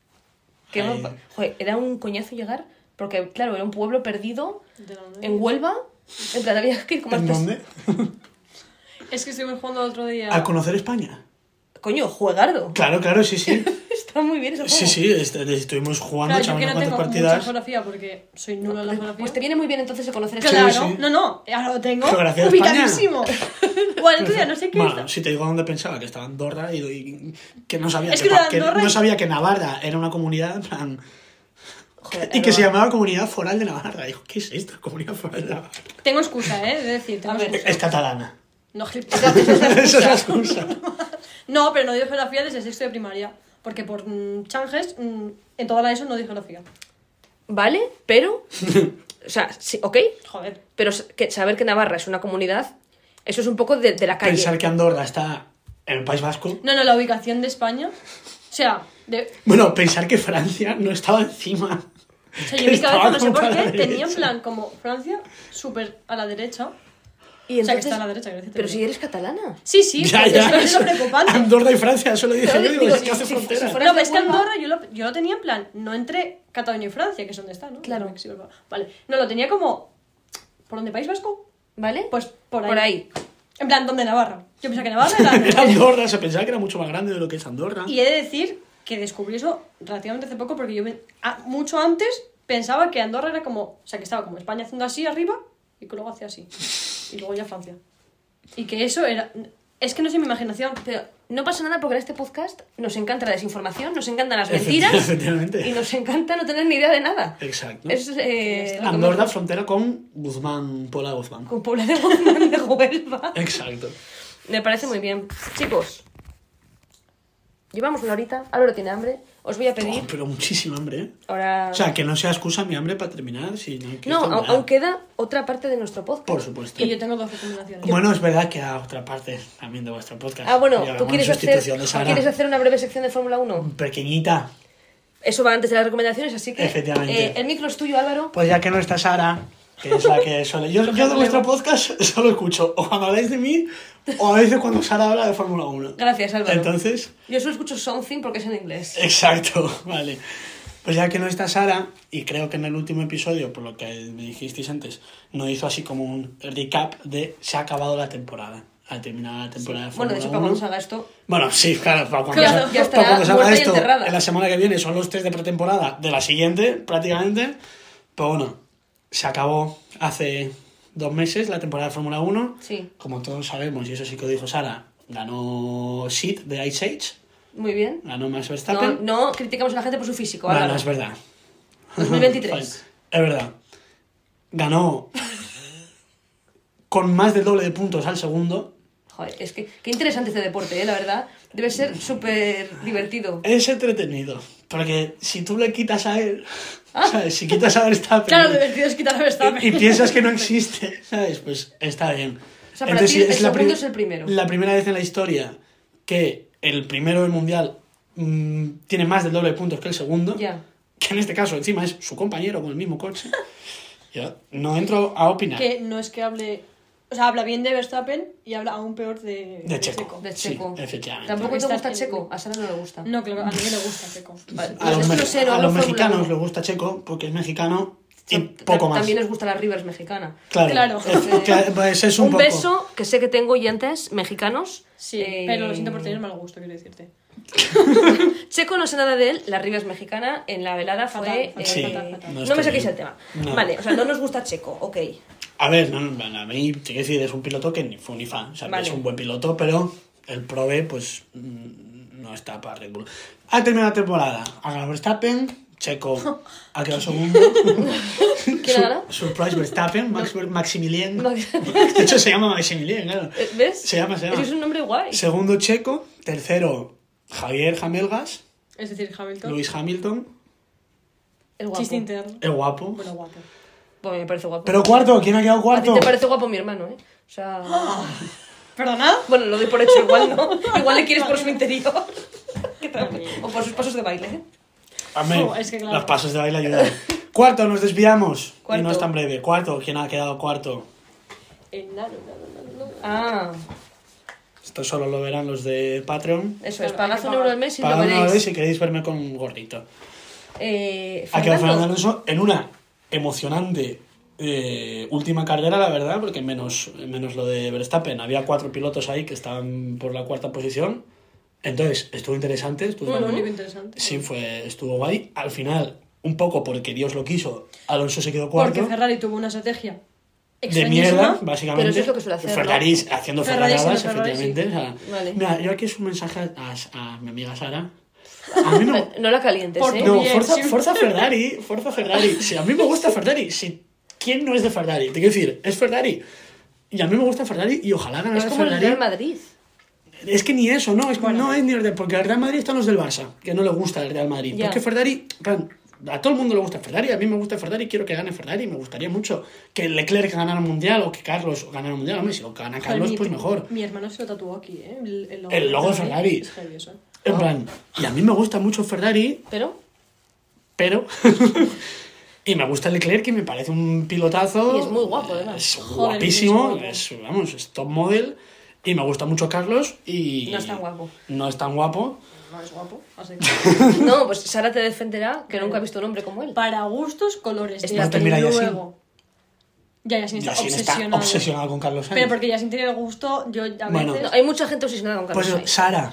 Que Ay. hemos- joder, era un coñazo llegar, porque claro, era un pueblo perdido ¿De dónde? en Huelva. En plan, había que ir como ¿En hasta- dónde? Es que estuvimos jugando el otro día. ¿A conocer España? Coño, juegardo. Claro, claro, sí, sí. Está muy bien ese juego. Sí, sí, est- estuvimos jugando, Claro, yo echamos que no unas tengo cuantas mucha partidas. geografía porque soy nula en la geografía. Pues te viene muy bien entonces el conocer ese Claro, sí. no, no, ahora lo tengo Geografía de España. ubicadísimo. Bueno, otro día no sé qué Bueno, está. si te digo dónde pensaba, que estaba Andorra y, y que no sabía Es que, que lo de pa- que Andorra no es- sabía que Navarra era una comunidad, en plan, Joder, y que no. se llamaba Comunidad Foral de Navarra. Digo, ¿qué es esto? Comunidad Foral de Navarra. Tengo excusa, ¿eh? De decir, tengo A ver. excusa. Es catalana. No, Esa- esa es la Esa es la excusa. excusa. no, pero no dio geografía desde sexto de primaria. Porque por mm, changes, mm, en toda la ESO no di geografía. Vale, pero... O sea, sí, ok, Joder. pero s- que saber que Navarra es una comunidad, eso es un poco de, de la calle. Pensar que Andorra está en el País Vasco. No, no, la ubicación de España. O sea, de, Bueno, pensar que Francia no estaba encima. o sea, yo Que en mi estaba cabeza no sé como por a la qué tenía en derecha. plan como Francia súper a la derecha. Y O sea, que entonces- está a la derecha, quiero decirte. Pero si eres catalana. Sí, sí, Ya, pues ya. eso es lo preocupante. Andorra y Francia, eso lo dije Pero yo, digo, digo, es que si- hace si- frontera. si fuera- No, pero es que Huelva- Andorra yo lo, yo lo tenía en plan, no entre Cataluña y Francia, que es donde está, ¿no? Claro. Sí, vale. No, lo tenía como... ¿Por dónde? ¿País Vasco? ¿Vale? Pues por ahí. Por ahí. En plan, ¿dónde? Navarra. Yo pensaba que Navarra era Era Andorra. Andorra, se pensaba que era mucho más grande de lo que es Andorra. Y he de decir que descubrí eso relativamente hace poco porque yo me- a- mucho antes pensaba que Andorra era como... O sea, que estaba como España haciendo así arriba y que luego hacía así. Y luego ya Francia. Y que eso era... Es que no sé mi imaginación. Pero no pasa nada porque en este podcast nos encanta la desinformación, nos encantan las mentiras Efectivamente. y nos encanta no tener ni idea de nada. Exacto. Es eh, lo que Andorra, me- frontera con Guzmán, Pola Guzmán. con Puebla de Guzmán de Huelva. Exacto. Me parece muy bien. Chicos, llevamos una horita, Álvaro tiene hambre, os voy a pedir Oh, pero muchísima hambre, ¿eh? ahora... O sea, que no sea excusa mi hambre para terminar, si no hay que no, estar au- mal. aún queda otra parte de nuestro podcast. Por supuesto. Y yo tengo doce combinaciones. Bueno, es verdad que a otra parte también de vuestro podcast. Ah, bueno, Llevamos ¿tú quieres en hacer, sustitución de ¿tú Sara. quieres hacer una breve sección de Fórmula uno? Pequeñita. Eso va antes de las recomendaciones, así que... Efectivamente. eh, el micro es tuyo, Álvaro. Pues ya que no está Sara, que es la que suele... Yo, yo de vuestro podcast solo escucho o cuando habláis de mí o a veces cuando Sara habla de Fórmula uno. Gracias, Álvaro. Entonces, Yo solo escucho something porque es en inglés. exacto, vale. Pues ya que no está Sara, y creo que en el último episodio, por lo que me dijisteis antes, no hizo así como un recap de se ha acabado la temporada. Ha terminado la temporada de Bueno, Fórmula de hecho, para uno. cuando se haga esto... Bueno, sí, claro, para cuando, Claro, se, ya estará para cuando se haga muerta y esto, enterrada. en la semana que viene son los test de pretemporada de la siguiente, prácticamente. Pero bueno, se acabó hace dos meses la temporada de Fórmula uno. Sí, Como todos sabemos, y eso sí que lo dijo Sara, ganó Sid de Ice Age, muy bien. ganó Max No, Verstappen. no criticamos a la gente por su físico, Bueno, Álvaro. es verdad. dos mil veintitrés. Fine. Es verdad. Ganó con más del doble de puntos al segundo. Joder, es que qué interesante este deporte, ¿eh? La verdad. Debe ser súper divertido. Es entretenido. Porque si tú le quitas a él, ¿sabes? Si quitas a Verstappen Claro, divertido es quitar a Verstappen. y, y piensas que no existe, ¿sabes? Pues está bien. O sea, para ti el segundo prim- es el primero. La primera vez en la historia que el primero del mundial mm, tiene más del doble de puntos que el segundo. Ya. Que en este caso encima es su compañero con el mismo coche. Yo no entro a opinar. Que no es que hable... O sea, habla bien de Verstappen y habla aún peor de, De Checo. De Sí, Checo. efectivamente. ¿Tampoco te Está gusta en- Checo? A Sara no le gusta. No, claro, a mí me le gusta Checo. Vale, A los, es que me- no sé, no a hablo los Fórmula mexicanos uno. les gusta Checo porque es mexicano y Tam- poco más. También les gusta la Rivers mexicana. Claro, Claro. es- que- pues es un, Un poco. beso, que sé que tengo oyentes mexicanos. Sí, Eh, pero lo siento por tener mal gusto, quiero decirte. Checo no sé nada de él, la Rivers mexicana en la velada fue... Fatal, eh, fatal, Sí, fatal, fatal. no no está me saquéis bien. el tema. No. Vale, o sea, no nos gusta Checo, ok. A ver, no, no, a mí, te quiero decir, es un piloto que ni fue ni fan. O sea, Vale. es un buen piloto, pero el Probe, pues, mm, no está para Red Bull. Ha terminado la temporada. Ha ganado Verstappen, Checo ha quedado segundo. ¿Quién ha ganado? Surprise Verstappen, Max, Maximilien. No. De hecho, se llama Maximilien, claro. ¿Ves? Se llama, se llama. Eso es un nombre guay. Segundo, Checo. Tercero, Javier Jamelgas. Es decir, Hamilton. Lewis Hamilton. El guapo. Chiste interno. El guapo. Bueno, guapo. Bueno, me parece guapo. Pero cuarto, ¿quién ha quedado A ti cuarto? te parece guapo mi hermano, ¿eh? O sea... ¿Perdona? Bueno, lo doy por hecho, igual no. Igual le quieres por su interior. ¿Qué tal? O por sus pasos de baile, ¿eh? Amén. Oh, es que claro. Los pasos de baile ayudan. Cuarto, nos desviamos. Cuarto. Y no es tan breve. Cuarto, ¿quién ha quedado cuarto? Enano, enano, enano. Ah, Esto solo lo verán los de Patreon. eso es. Claro, hay Pagad que un pagar. euro al mes y lo Para una veréis. vez si queréis verme con un gordito. Eh, Ha quedado Fernando Fernando, Alonso en una emocionante eh, última carrera, la verdad, porque menos, menos lo de Verstappen. Había cuatro pilotos ahí que estaban por la cuarta posición. Entonces, estuvo interesante. Estuvo Bueno, bueno. muy interesante. Sí, fue, estuvo guay. Al final, un poco porque Dios lo quiso, Alonso se quedó cuarto. Porque Ferrari tuvo una estrategia De extrañísima. mierda, básicamente. Pero eso es lo que suele hacer, Ferrari ¿no? haciendo Ferrari ferraradas, siendo Ferrari, efectivamente. O sea, Vale. Mira, yo aquí es un mensaje a, a mi amiga Sara. A mí no... No la calientes, Por ¿eh? No, Bien, Forza, sí. Forza Ferrari, Forza Ferrari. Si a mí me gusta Ferrari, si ¿quién no es de Ferrari? Te quiero decir, es Ferrari. Y a mí me gusta Ferrari y ojalá ganara Es como el Ferrari. Real Madrid. Es que ni eso, no, es que Bueno. no es ni de, porque al Real Madrid están los del Barça, que no le gusta el Real Madrid. Ya. Porque Ferrari, en plan, a todo el mundo le gusta Ferrari, a mí me gusta Ferrari, quiero que gane Ferrari, me gustaría mucho que Leclerc ganara el Mundial o que Carlos ganara el Mundial. Hombre, si lo gana Joder, Carlos, mi- pues mejor. Mi hermano se lo tatuó aquí, ¿eh? El, el logo, El logo de Ferrari. Es heavy eso, ¿eh? En plan, y a mí me gusta mucho Ferrari, Pero, pero... y me gusta Leclerc, que me parece un pilotazo. Y es muy guapo, además. Es Joder, guapísimo, es es, vamos, es top model. Y me gusta mucho Carlos y... No es tan guapo. No es tan guapo. No es guapo, así que... no, pues Sara te defenderá que nunca ha visto un hombre como él. Para gustos, colores. Es Y que hasta mira, Yasin. luego... Ya, Yasin está Yasin está obsesionado. obsesionado con Carlos Sainz. Pero porque Yasin tiene el gusto, yo a Bueno. veces... No, hay mucha gente obsesionada con Carlos Pues Sainz. Sara,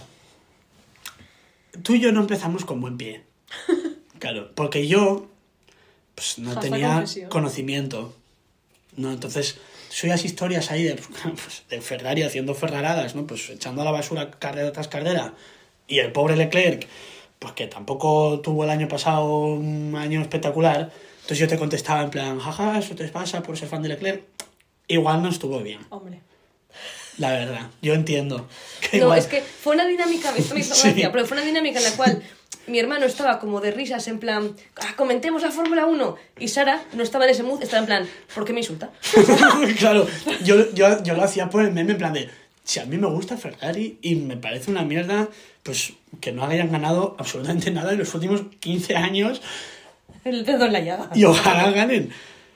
tú y yo no empezamos con buen pie. Claro, porque yo pues, no Hashtag tenía confesión. conocimiento. ¿No? Entonces, soy las historias ahí de, pues, de Ferrari haciendo ferraradas, ¿no? Pues echando a la basura carrera tras carrera. Y el pobre Leclerc, pues que tampoco tuvo el año pasado un año espectacular. Entonces yo te contestaba en plan, jaja, eso te pasa por ser fan de Leclerc. Igual no estuvo bien, Hombre. la verdad. Yo entiendo. Que No, igual- es que fue una dinámica, esto me hizo Sí. gracia, pero fue una dinámica en la cual mi hermano estaba como de risas, en plan, "Ah, comentemos la Fórmula uno", y Sara no estaba en ese mood, estaba en plan, ¿por qué me insulta? Claro, yo, yo, yo lo hacía por el meme en plan de, si a mí me gusta Ferrari y me parece una mierda, pues que no hayan ganado absolutamente nada en los últimos quince años El dedo en la llaga. y ojalá ganen.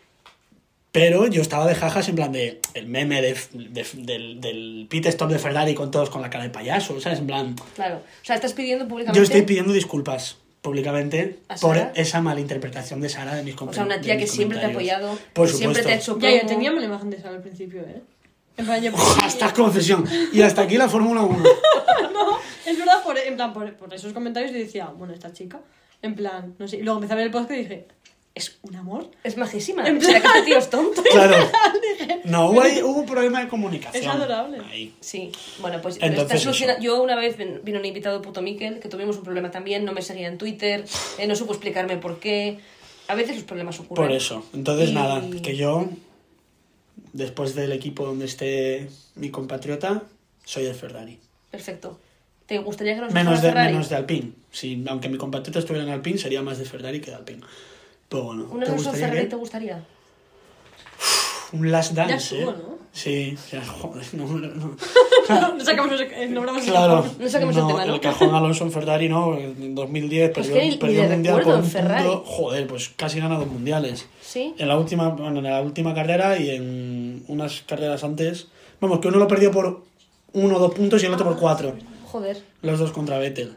Pero yo estaba de jajas en plan de, el meme de, de- del, del pit stop de Ferrari con todos con la cara de payaso, ¿sabes? En plan, Claro, o sea, estás pidiendo públicamente... yo estoy pidiendo disculpas públicamente ¿A por Sara? esa malinterpretación de Sara de mis O comentarios. sea, una tía que siempre te ha apoyado, Por que siempre te ha supuesto. hecho Ya, promo. yo tenía la imagen de Sara al principio, ¿eh? En plan, yo... Hasta confesión. Y hasta aquí la Fórmula uno. No, es verdad, por, en plan, por, por esos comentarios yo decía, bueno, esta chica, en plan, no sé, y luego empecé a ver el podcast y dije, ¿es un amor? Es majísima. En ¿Será que este tío es tonto? Claro. No, hubo, ahí- hubo un problema de comunicación. Es adorable. Ahí. Sí, bueno, pues Entonces, está soluciona- eso. yo una vez ven- vino un invitado puto Miquel, que tuvimos un problema también, no me seguía en Twitter, eh, no supo explicarme por qué. A veces los problemas ocurren. Por eso. Entonces, Y- nada, que yo, después del equipo donde esté mi compatriota, soy el Ferrari. Perfecto. ¿Te gustaría que nos Menos fuera de, Ferrari? menos de Alpine. Si, aunque mi compatriota estuviera en Alpine, sería más de Ferrari que de Alpine. Pero bueno, ¿Un ¿te Alonso gustaría Ferrari que- te gustaría? Un Last Dance, Ya estuvo, ¿eh? ¿no? Sí, o sea, joder, no, no, no. No sacamos el nombramos el Claro, cajón. No saquemos el tema, ¿no? el cajón Alonso en Ferrari, ¿no? En dos mil diez Pues perdió, que ni- ni perdió le el mundial por recuerdo un en Ferrari. punto. Joder, pues casi gana dos mundiales. ¿Sí? En la última, bueno, en la última carrera y en unas carreras antes. Vamos, que uno lo perdió por uno o dos puntos y el otro por cuatro. Joder, Los dos contra Vettel.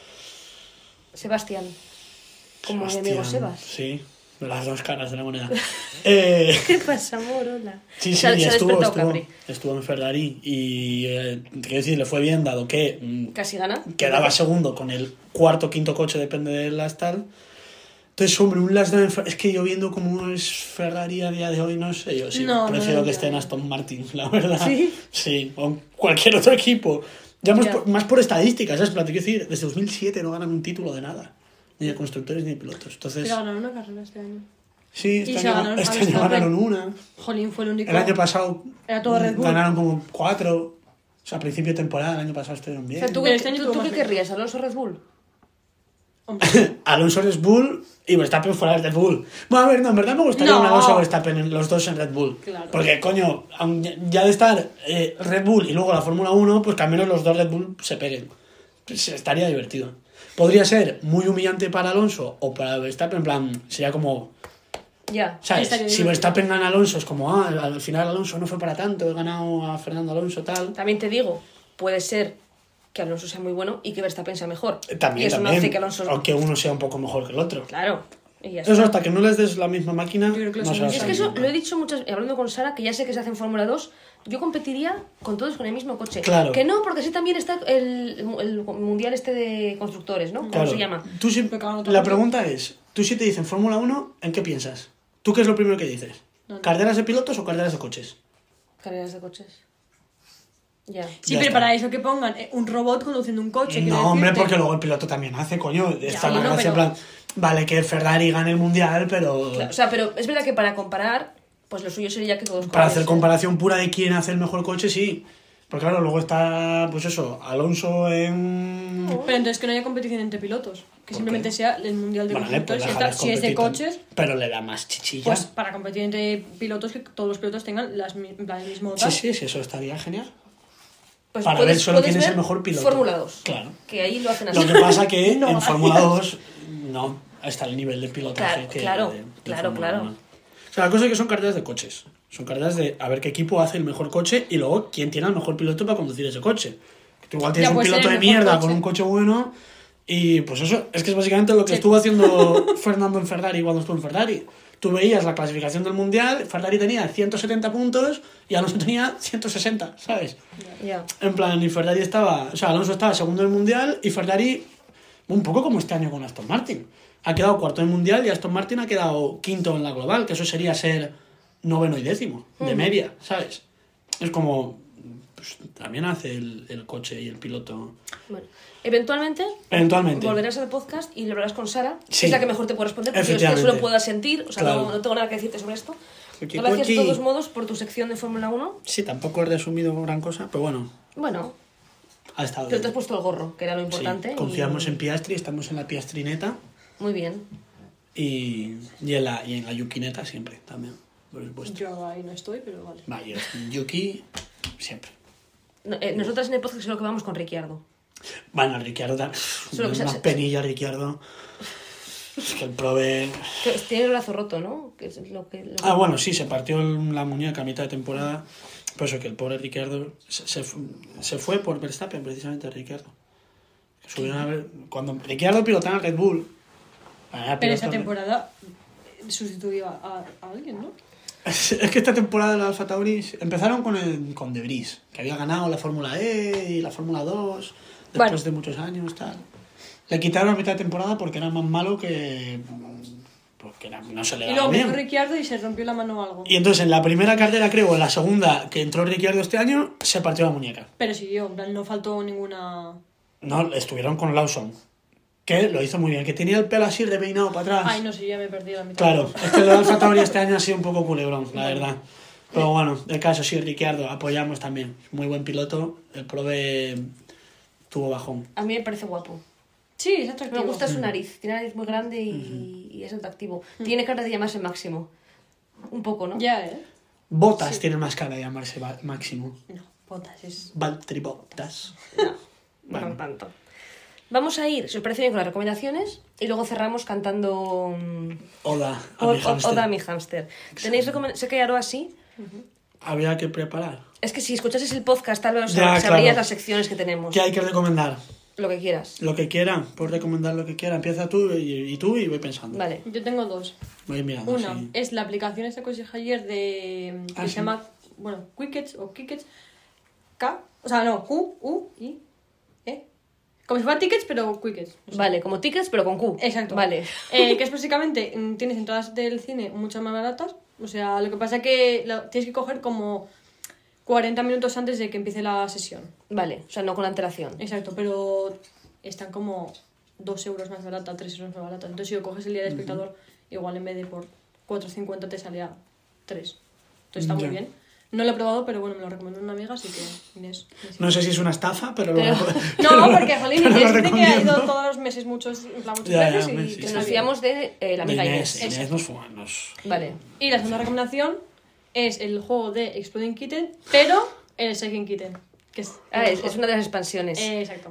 Sebastián. Como mi amigo Sebastián, Sebas. Sí, las dos caras de la moneda. eh, ¿Qué pasa, amor? Hola. sí, sí, Se ha- y se ha estuvo, despertado estuvo, Capri. estuvo en Ferrari y, eh, te quiero decir, le fue bien, dado que mm, Casi gana. quedaba segundo con el cuarto o quinto coche, depende de las tal. Entonces, hombre, un Last Dance, es que yo viendo cómo es Ferrari a día de hoy, no sé, yo sí, No, no prefiero lo que esté en entiendo. Aston Martin, la verdad. ¿Sí? Sí, o en cualquier otro equipo. Ya más, Ya. por, más por estadísticas, ¿sabes? Pero te quiero decir, desde dos mil siete no ganan un título de nada. Ni de constructores ni de pilotos. Entonces, Pero ganaron una carrera este año. sí, y este se año, ganaron a este año Verstappen. ganaron una. Jolín, fue el único... El año pasado Era todo Red Bull. ganaron como cuatro. O sea, a principio de temporada, el año pasado estuvieron O bien. sea, ¿tú, Pero qué- este año tú- tuvo tú más qué mérito. querrías? ¿Alonso Red Bull? Hombre, Alonso Red Bull y Verstappen fuera de Red Bull. Bueno, a ver, no, en verdad me gustaría No. un Alonso Verstappen, en- los dos en Red Bull. Claro. Porque, coño, aun ya- ya de estar eh, Red Bull y luego la Fórmula uno, pues que al menos los dos Red Bull se peguen. Pues estaría divertido. Podría ser muy humillante para Alonso o para Verstappen, en plan, sería como, Ya. ¿sabes? Estaría Si divertido. Verstappen gana a Alonso, es como, ah, al final Alonso no fue para tanto, he ganado a Fernando Alonso, tal. También te digo, puede ser que Alonso sea muy bueno y que Verstappen sea mejor. También, y eso también. no hace que Alonso... Aunque uno sea un poco mejor que el otro. Claro. Y ya Eso está. hasta que no les des la misma máquina, Yo creo que lo no se va a Es que saber eso nunca. lo he dicho muchas hablando con Sara, que ya sé que se hace en Fórmula dos. Yo competiría con todos con el mismo coche. Claro. Que no, porque sí también está el, el mundial este de constructores, ¿no? ¿Cómo Claro. se llama? Tú si- Me cago en otra la cosa. pregunta es, tú si te dicen Fórmula uno, ¿en qué piensas? ¿Tú qué es lo primero que dices? No, no. ¿Carreras de pilotos o carreras de coches? Carreras de coches. Ya. Sí, Ya pero está. para eso que pongan eh, un robot conduciendo un coche. quiero No, hombre, decirte. porque luego el piloto también hace, coño. Está sí, la no, gracia, en pero- plan, vale, que Ferrari gane el mundial, pero Claro, o sea, pero es verdad que para comparar, pues lo suyo sería que todos para corriesen. hacer comparación pura de quién hace el mejor coche, sí. Porque claro, luego está, pues eso, Alonso en... Pero entonces que no haya competición entre pilotos. Que simplemente sea el mundial de Vale, constructores. pues y ya déjales está. Si es de competir coches, también. Pero le da más chichilla. pues para competir entre pilotos, que todos los pilotos tengan las, mi- en plan, el mismo tal. sí, sí, sí, eso estaría genial. Pues para puedes- ver solo puedes quién es ver el mejor piloto. Fórmula dos. Claro. Que ahí lo hacen así. Lo que pasa que No, en gracias. Fórmula dos no está el nivel de pilotaje Claro, que claro, de- de claro, Fórmula claro. uno. O sea, la cosa es que son carreras de coches. Son carreras de a ver qué equipo hace el mejor coche y luego quién tiene el mejor piloto para conducir ese coche. Que tú igual tienes Ya, un pues piloto el de mejor mierda coche. con un coche bueno y pues eso, es que es básicamente lo que Sí. estuvo haciendo Fernando en Ferrari cuando estuvo en Ferrari. Tú veías la clasificación del Mundial, Ferrari tenía ciento setenta puntos y Alonso tenía ciento sesenta, ¿sabes? Ya. En plan, y Ferrari estaba, o sea, Alonso estaba segundo en el Mundial y Ferrari, un poco como este año con Aston Martin. Ha quedado cuarto en el Mundial y Aston Martin ha quedado quinto en la global, que eso sería ser noveno y décimo, de media, ¿sabes? Es como, pues también hace el, el coche y el piloto. Bueno, eventualmente, Eventualmente. volverás al podcast y lo hablarás con Sara, que Sí. es la que mejor te puede responder, porque yo es que Efectivamente. solo puedo sentir, o sea, Claro. no, no tengo nada que decirte sobre esto. Cuqui, Gracias de cuqui. todos modos por tu sección de Fórmula uno. Sí, tampoco he resumido gran cosa, pero bueno, Bueno, ha estado pero te bien. has puesto el gorro, que era lo Sí, importante. y- confiamos en Piastri, estamos en la Piastrineta Muy bien. y, y, en la, y en la Yukineta siempre, también, por supuesto. Yo ahí no estoy, pero vale. Va, yo, Yuki, siempre. No, eh, nosotras en el podcast solo que vamos con Ricciardo. Bueno, Ricciardo, da- Solo que una se- penilla, Ricciardo. Es que el prove... Que tiene el brazo roto, ¿no? Que es lo que, lo que- Ah, bueno, sí, se partió el- la muñeca a mitad de temporada. Por eso que el pobre Ricciardo se, se, fu- se fue por Verstappen, precisamente, Ricciardo. Que subieron a ver... Cuando Ricciardo pilotaba en Red Bull... ah, Pero esa pilotó- temporada sustituyó a, a alguien, ¿no? Es que esta temporada los Alfa Tauri empezaron con, el, con De Vries, que había ganado la Fórmula E y la Fórmula dos después Bueno. de muchos años, tal. Le quitaron a mitad de temporada porque era más malo que... porque era- no se le Y daba luego bien. empezó Ricciardo y se rompió la mano o algo. Y entonces en la primera carrera, creo, en la segunda, que entró Ricciardo este año, se partió la muñeca. Pero siguió, en plan, no faltó ninguna... No, estuvieron con Lawson, que lo hizo muy bien, que tenía el pelo así repeinado para atrás. Ay, no sé, ya me perdí la mitad. Claro, es que lo de Alfa Tauri este año ha sido un poco culebrón, la verdad. Pero bueno, el caso sí, Ricciardo, apoyamos también. Muy buen piloto, el prove tuvo bajón. A mí me parece guapo. Sí, es atractivo. Me gusta su nariz. Tiene la nariz muy grande y, y es atractivo. Tiene cara de llamarse Máximo. Un poco, ¿no? Ya, ¿eh? Botas tiene más cara de llamarse Ba- Máximo. No, botas, es... Valtteri Bottas. No, no Bueno. tanto. Vamos a ir, si os parece bien, con las recomendaciones y luego cerramos cantando mm, Oda a O- mi o- hámster. Oda a mi hámster. ¿Tenéis recomendaciones? Sé que Aroa sí. Había que preparar. Es que si escuchases el podcast, tal vez os Ya, sabrías claro. las secciones que tenemos. ¿Qué hay que recomendar? Lo que quieras. Lo que quiera, puedes recomendar lo que quiera. Empieza tú y, y tú y voy pensando. Vale. Yo tengo dos. Voy mirando. Una sí. es la aplicación esta que os dije ayer de... que Ah, se sí. llama, bueno, Quickets o Kickets. K, o sea, no, Q, U, I, E. Como si fuera Tickets, pero Quickets. no sé. Vale, como tickets, pero con Q. Exacto. Vale. Eh, que es básicamente, mm, tienes entradas del cine muchas más baratas. O sea, lo que pasa es que lo- tienes que coger como cuarenta minutos antes de que empiece la sesión. Vale, o sea, no con antelación. Exacto, pero están como dos euros más barata, tres euros más barata. Entonces, si lo coges el día del espectador, igual en vez de por cuatro cincuenta te sale a tres. Entonces está muy Ya. bien. No lo he probado, pero bueno, me lo recomendó una amiga, así que Inés. Inés. No sé si es una estafa, pero... Pero- No, porque Jolín pero lo Inés dice que ha recomiendo. ido todos los meses muchos, en plan, muchas Ya, ya, veces y me- que sí, Que está nos bien. fiamos de eh, la De amiga Inés, Inés. Inés nos fuma, nos... Vale. Y la segunda recomendación es el juego de Exploding Kitten, pero el Second Kitten. Que es, Ah, el es, mejor. es una de las expansiones. Eh, exacto.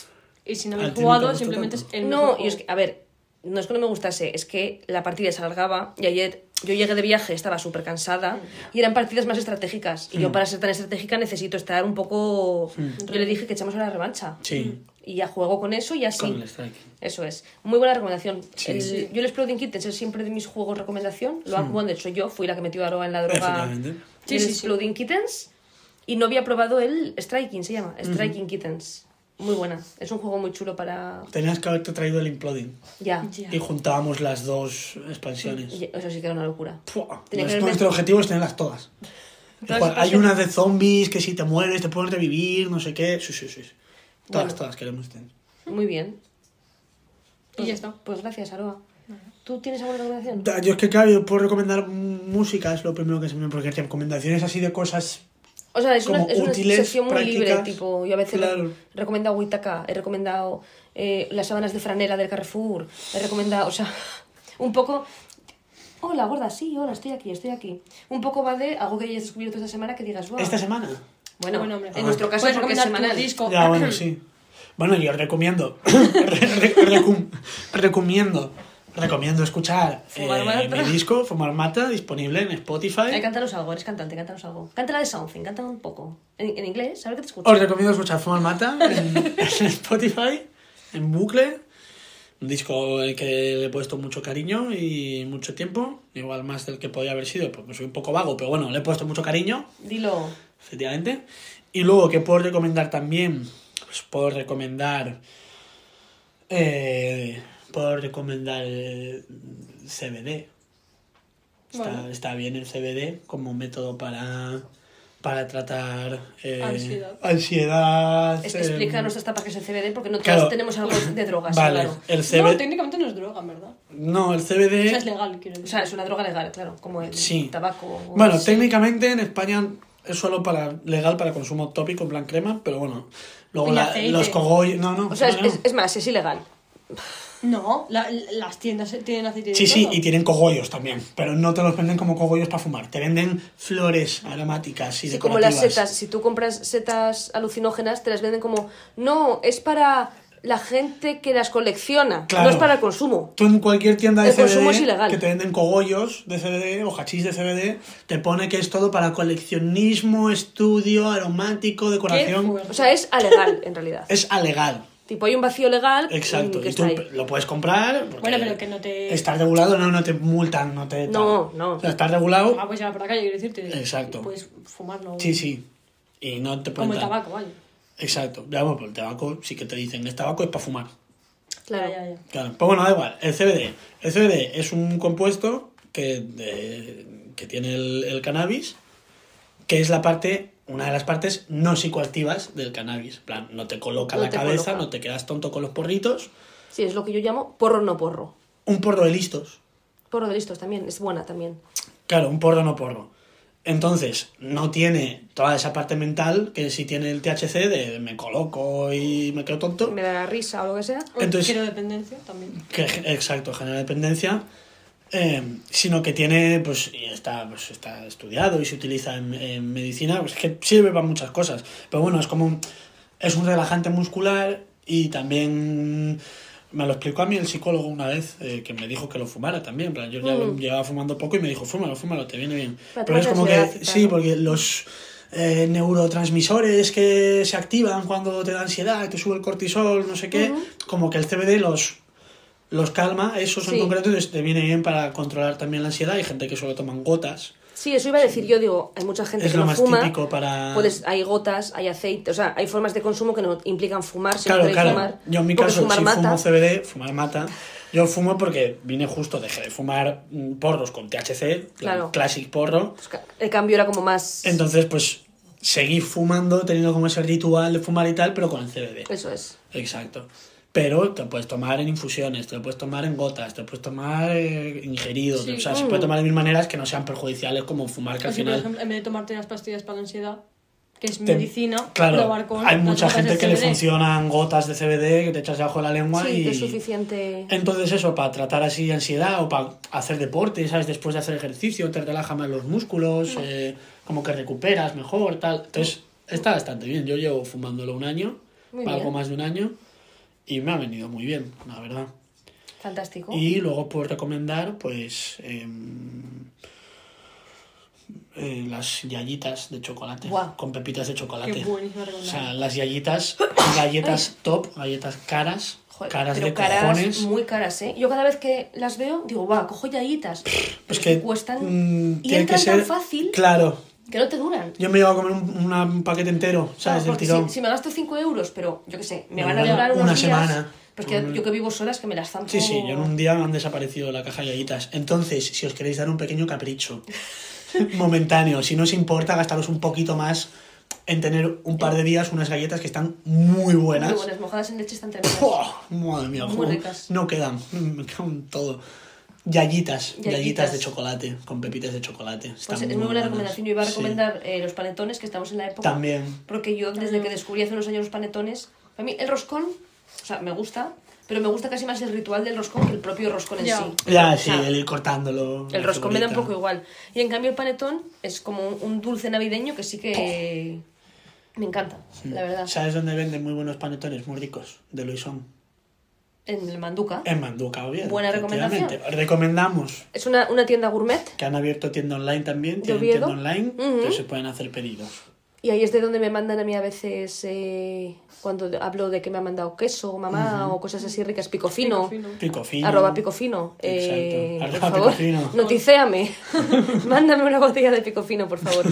Y si no ¿A habéis ti no te jugado, gustó simplemente tanto? es el No, mejor y es que, a ver, no es que no me gustase, es que la partida se alargaba y ayer yo llegué de viaje, estaba súper cansada y eran partidas más estratégicas. Y yo Mm. para ser tan estratégica necesito estar un poco... Yo le dije que echamos a la revancha. Sí. Y ya juego con eso y así. Con el striking. Eso es. Muy buena recomendación. Sí. El, Sí. Yo el Exploding Kittens es siempre de mis juegos recomendación. Lo hago, bueno, de hecho yo fui la que metió a Aroa en la droga. Efectivamente. Sí, el sí, sí. Exploding Kittens. Y no había probado el Striking, se llama. Striking Kittens. Muy buena. Es un juego muy chulo para... Tenías que haberte traído el Imploding. Ya. Ya. Y juntábamos las dos expansiones. Y eso sí que era una locura. Pua, Tenía que nuestro, haberme- nuestro objetivo es tenerlas todas. Todas Igual, las hay expansiones. unas de zombies que si te mueres te pueden revivir, no sé qué. Sí, sí, sí. Todas, Bueno. todas queremos tener. Muy bien. Y ya está. Pues gracias, Aroa. ¿Tú tienes alguna recomendación? Da- Yo es que claro, yo puedo recomendar música, es lo primero que se me... Porque recomendaciones así de cosas... O sea, es una, como es una útiles, sección muy libre, prácticas. tipo, yo a veces Claro. he recomendado Huitaca, he recomendado eh, las sábanas de franela del Carrefour, he recomendado, o sea, un poco... Hola, gorda, sí, hola, estoy aquí, estoy aquí. Un poco va de algo que hayas descubierto esta semana que digas, wow. ¿Esta semana? Bueno, Bueno, hombre. en nuestro caso Puedes porque es recomendar tu semanal. disco. Ya, bueno, sí. Bueno, yo recomiendo... re- re- recom- recomiendo... Recomiendo escuchar Fumar eh, Mata. mi disco, Fumar Mata, disponible en Spotify. Ay, cántanos algo, eres cantante, cántanos algo. Cántala de Something, cántala un poco. En, en inglés, a ver qué te escucho. Os recomiendo escuchar Fumar Mata en, en Spotify, en bucle. Un disco al que le he puesto mucho cariño y mucho tiempo. Igual más del que podía haber sido, porque soy un poco vago, pero bueno, le he puesto mucho cariño, Dilo. efectivamente. Y luego, ¿qué puedo recomendar también? Pues puedo recomendar... Eh, puedo recomendar eh, C B D. Está, Bueno. está bien el C B D como método para, para tratar eh, Ansiedad. ansiedad, Es- eh, explica a nuestras tapas que es el C B D porque no todos claro. tenemos algo de drogas, Vale, claro. el C B No, D... técnicamente no es droga, en verdad. No, el C B D... O sea, es legal, quiero decir. O sea, es una droga legal, claro, como el Sí. tabaco. o- Bueno, sí. técnicamente en España es solo para legal para consumo tópico, en plan crema, pero bueno, luego Y la- aceite. los cogollos... No, no, O sea, no, es, no. es- es más, es ilegal. No, la- las tiendas tienen aceite de Sí, sí, todo. y tienen cogollos también, pero no te los venden como cogollos para fumar, te venden flores aromáticas y Sí, como las decorativas. setas. Si tú compras setas alucinógenas, te las venden como, no, es para la gente que las colecciona, Claro. no es para el consumo. Tú en cualquier tienda de El consumo C B D es ilegal. que te venden cogollos de C B D o hachís de C B D, te pone que es todo para coleccionismo, estudio, aromático, Qué decoración. fuerte. O sea, es alegal, en realidad. Es alegal. Tipo, hay un vacío legal Exacto, mm, que y tú está ahí. lo puedes comprar porque Bueno, pero que no te... está regulado, no, no te multan, no te... No, tal. no. O sea, está regulado, Ah, pues ya por la calle, quiero decirte. Exacto. Y puedes fumarlo. sí, sí, y no te pueden Como el dar. tabaco, vaya. Exacto, ya, bueno, pues el tabaco sí que te dicen, el tabaco es para fumar. Claro. Ya, ya, ya. Claro, pero bueno, da igual, el C B D. El C B D es un compuesto que, de- que tiene el, el cannabis, que es la parte, una de las partes no psicoactivas del cannabis. En plan, no te coloca No la te cabeza, coloca. no te quedas tonto con los porritos. Sí, es lo que yo llamo porro no porro. Un porro de listos. Porro de listos también, es buena también. Claro, un porro no porro. Entonces, no tiene toda esa parte mental que sí tiene el T H C de me coloco y me quedo tonto. Me da risa o lo que sea. O Entonces- quiero dependencia también. Que, exacto, genera dependencia. eh, sino que tiene, pues, y está, pues, está estudiado y se utiliza en, en medicina, pues que sirve para muchas cosas. Pero bueno, es como un, es un relajante muscular y también me lo explicó a mí el psicólogo una vez, eh, que me dijo que lo fumara también. En plan, yo ya lo Mm. llevaba fumando poco y me dijo, fúmalo, fúmalo, te viene bien. Para Pero es tomar como que, ansiedad y tal, sí, ¿no? porque los eh, neurotransmisores que se activan cuando te da ansiedad, te sube el cortisol, no sé qué, Ujú. como que el C B D los los calma, esos en Sí. concreto, entonces te viene bien para controlar también la ansiedad. Hay gente que solo toman gotas, Sí, eso iba a decir yo, digo, hay mucha gente es que lo no más fuma. típico para... Puedes, hay gotas, hay aceite, o sea, hay formas de consumo que no implican fumar, si Claro, no queréis claro, fumar. yo en mi porque caso fumar si mata. fumo C B D, fumar mata. Yo fumo porque vine justo, dejé de fumar mm, porros con T H C, Claro. classic porro. Pues ca- El cambio era como más... Entonces, pues, seguí fumando, teniendo como ese ritual de fumar y tal, pero con el C B D. Eso es. Exacto. Pero te lo puedes tomar en infusiones, te lo puedes tomar en gotas, te lo puedes tomar eh, ingerido. Sí. O sea, se Mm. puede tomar de mil maneras que no sean perjudiciales como fumar, que al Así, por final... ejemplo, en vez de tomarte las pastillas para la ansiedad, que es te- medicina, Claro, probar con hay las mucha gotas gente de que le C B D. funcionan gotas de C B D que te echas debajo de la lengua Sí, y... que es suficiente. Entonces eso, para tratar así ansiedad o para hacer deporte, ¿sabes? Después de hacer ejercicio, te relaja más los músculos, eh, como que recuperas mejor, tal. Entonces, está bastante bien. Yo llevo fumándolo un año, Muy algo bien. más de un año, y me ha venido muy bien, la verdad. Fantástico. Y luego puedo recomendar, pues... em, Eh, las yayitas de chocolate. Buah. Con pepitas de chocolate. Qué buenísima O recomendación. sea, las yayitas, galletas top, galletas caras, Joder, caras pero de caras cojones. muy caras, ¿eh? Yo cada vez que las veo, digo, va, cojo yayitas. Es Pero que cuestan mm, y tiene entran que ser tan fácil claro. que no te duran. Yo me llevo a comer un, una- un paquete entero, Claro, ¿sabes? Del porque tirón. si, si me gasto cinco euros, pero yo qué sé, me Me van a dura durar unos una días. semana. Pues que Mm. yo que vivo solas, que me las zampo. Sí, sí, yo en un día me han desaparecido de la caja de galletas. Entonces, si os queréis dar un pequeño capricho momentáneo, si no os importa gastaros un poquito más en tener un par de días unas galletas que están muy buenas. Muy buenas, mojadas en leche están tremendas. ¡Puah! Madre mía, Muy jo, ricas. no quedan, me cago en todo. Yayitas, Yayitas. yayitas de chocolate, con pepitas de chocolate. Están Pues es muy buena buenas. recomendación. Yo iba a Sí. recomendar eh, los panetones, que estamos en la época. También. Porque yo, desde que descubrí hace unos años los panetones, a mí el roscón, o sea, me gusta, pero me gusta casi más el ritual del roscón que el propio roscón en Ya. sí. Ya, O sí, sea, el ir cortándolo. el la roscón me da un figurita. poco igual. Y en cambio el panetón es como un, un dulce navideño que sí que me encanta, la verdad. ¿Sabes dónde venden muy buenos panetones muy ricos? De Loisón. En el Manduca. En Manduca, obvio. Buena recomendación. efectivamente. Recomendamos Es una, una tienda gourmet que han abierto tienda online también. ¿De Tienen Oviedo? tienda online, Ujú. entonces se pueden hacer pedidos. y ahí es de donde me mandan a mí a veces eh, cuando hablo de que me ha mandado queso, mamá, o cosas así ricas, picofino. Pico fino. Pico fino. Arroba picofino. Eh, Exacto. por Arroba favor, picofino. noticéame. Mándame una botella de picofino, por favor.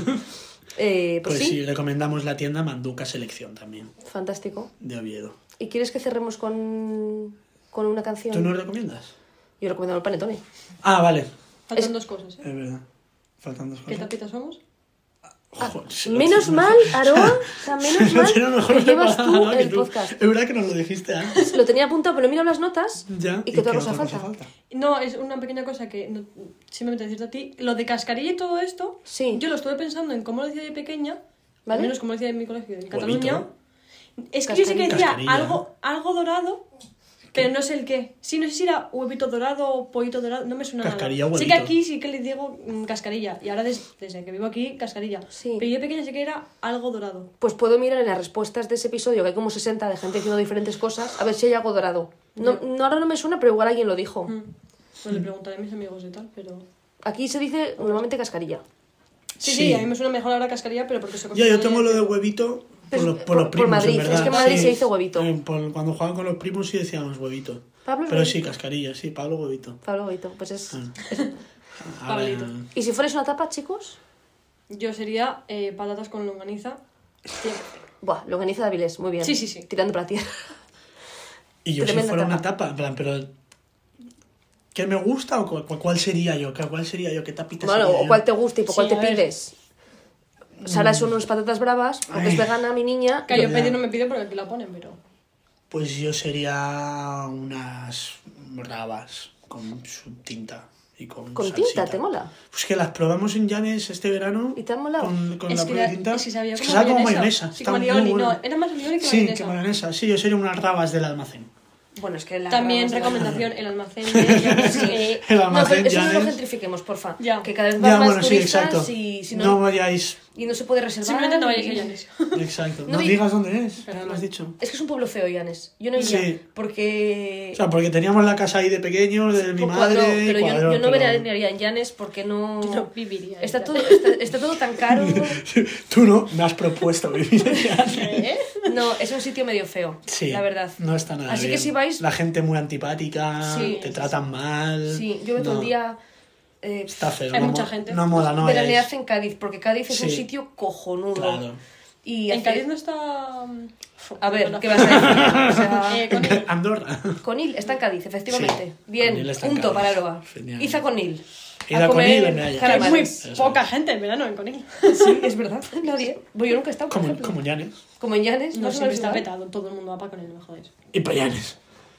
Eh, pues, Pues sí, sí, recomendamos la tienda Manduca Selección también, fantástico. de Oviedo. ¿Y quieres que cerremos con, con una canción? ¿Tú no recomiendas? Yo recomiendo el panetone. Ah, vale. Faltan Es- dos cosas, ¿eh? Es verdad. Faltan dos ¿Qué cosas. tapitas somos? Joder, se lo Menos tiene mal, mejor. Aroa, o sea, menos Se lo mal tiene mejor que llevas preparado, tú que el podcast. Es verdad que nos lo dijiste antes. Lo tenía apuntado, pero mira las notas. Ya. ¿Y qué otra cosa falta? No, es una pequeña cosa que no- simplemente decirte a ti. Lo de cascarilla y todo esto, Sí. yo lo estuve pensando en cómo lo decía de pequeña, ¿Vale? al menos como lo decía en mi colegio en Huevito. Cataluña. Es que yo sé que decía Cascarilla. algo, algo dorado, pero no sé el qué. Sí, no sé si era huevito dorado o pollito dorado, no me suena Cascarilla, nada. Sé huevito. que aquí sí que le digo mm, cascarilla, y ahora des- desde que vivo aquí, cascarilla. Sí. Pero yo de pequeña sé que era algo dorado. Pues puedo mirar en las respuestas de ese episodio, que hay como sesenta de gente diciendo diferentes cosas, a ver si hay algo dorado. No, no, ahora no me suena, pero igual alguien lo dijo. Mm. Pues le preguntaré a mis amigos y tal, pero... Aquí se dice normalmente cascarilla. Sí, sí, Sí. a mí me suena mejor ahora cascarilla, pero porque soy Ya, yo acostumbrada tengo lo de pero- huevito por Pues los, por por- los por primos, Madrid, en verdad. es que en Madrid Sí. se dice huevito. Eh, por- cuando jugaban con los primos sí decíamos huevito. Pablo es Pero huevito. sí, cascarilla, sí, Pablo huevito. Pablo huevito, pues es... Ah. Pablito. Ahora- ¿Y si fuerais una tapa, chicos? Yo sería eh, patatas con longaniza. Siempre. Buah, longaniza de Avilés, muy bien. Sí, sí, sí. Tirando para la tierra. Y yo Tremenda si fuera tapa. una tapa, en plan, pero... ¿Qué me gusta o cu- cu- cuál sería yo? ¿Qué- ¿Cuál sería yo? ¿Qué tapita Bueno, sería o yo? cuál te gusta y por Sí, cuál te a ver. pides. Sara son unas patatas bravas, porque es Ay. vegana, mi niña. Que yo Ya. pedir no me pido porque aquí la ponen, pero... Pues yo sería unas bravas con su tinta y con Con salsita. tinta, ¿te mola? Pues que las probamos en Llanes este verano. ¿Y te han molado? Con, con es, la que prueba la- de tinta. es que sabía Es que como sabe como mayonesa. mayonesa. Sí, está como muy alioli, bueno. no, era más alioli que Sí, mayonesa. que mayonesa. Sí, yo sería unas rabas del almacén. Bueno, es que la También rabas de la- recomendación, el almacén de Llanes, eh, El No, almacén pero eso no lo Llanes. gentrifiquemos, porfa. Ya. Que cada vez van Ya, más bueno, sí, turistas exacto. y si no, No vayáis. y no se puede reservar. simplemente no vayáis y- a Llanes. Exacto. No No, di- digas dónde es, Pero ya lo has dicho. Es que es un pueblo feo, Llanes. Yo no iría Sí. porque... O sea, porque teníamos la casa ahí de pequeño, de mi Pues madre. cuadro, y pero yo, cuadró, yo no pero- veranearía en Llanes porque no... Yo no viviría. Está ya. todo, está, está todo tan caro. Tú no, me has propuesto vivir en Llanes. ¿Eh? No, es un sitio medio feo, Sí, la verdad. no está nada Así bien. que si vais... La gente muy antipática, Sí. te tratan mal. Sí, yo veo todo no, el día... eh, Está feo. Hay no mucha mo- gente. No mola, no veranead vayáis. en Cádiz, porque Cádiz es un Sí. sitio cojonudo. Claro. Y En hace- Cádiz no está... mm, A ver, Bueno. ¿qué vas a decir? O sea, Eh, con el- Andorra. Conil está en Cádiz, efectivamente. Sí, Bien, Conil está en punto Cádiz. para Aroa. Genial. Iza Conil. Id a Conil en Mella. Que hay calamares. muy Eso. poca gente en verano en Conil. Sí, es verdad. Nadie. Bueno, yo nunca he estado, por Como, ejemplo. como Llanes. Como en Llanes. No, se siempre me está olvida. petado, todo el mundo va para Conil, no me jodes. Y para Llanes.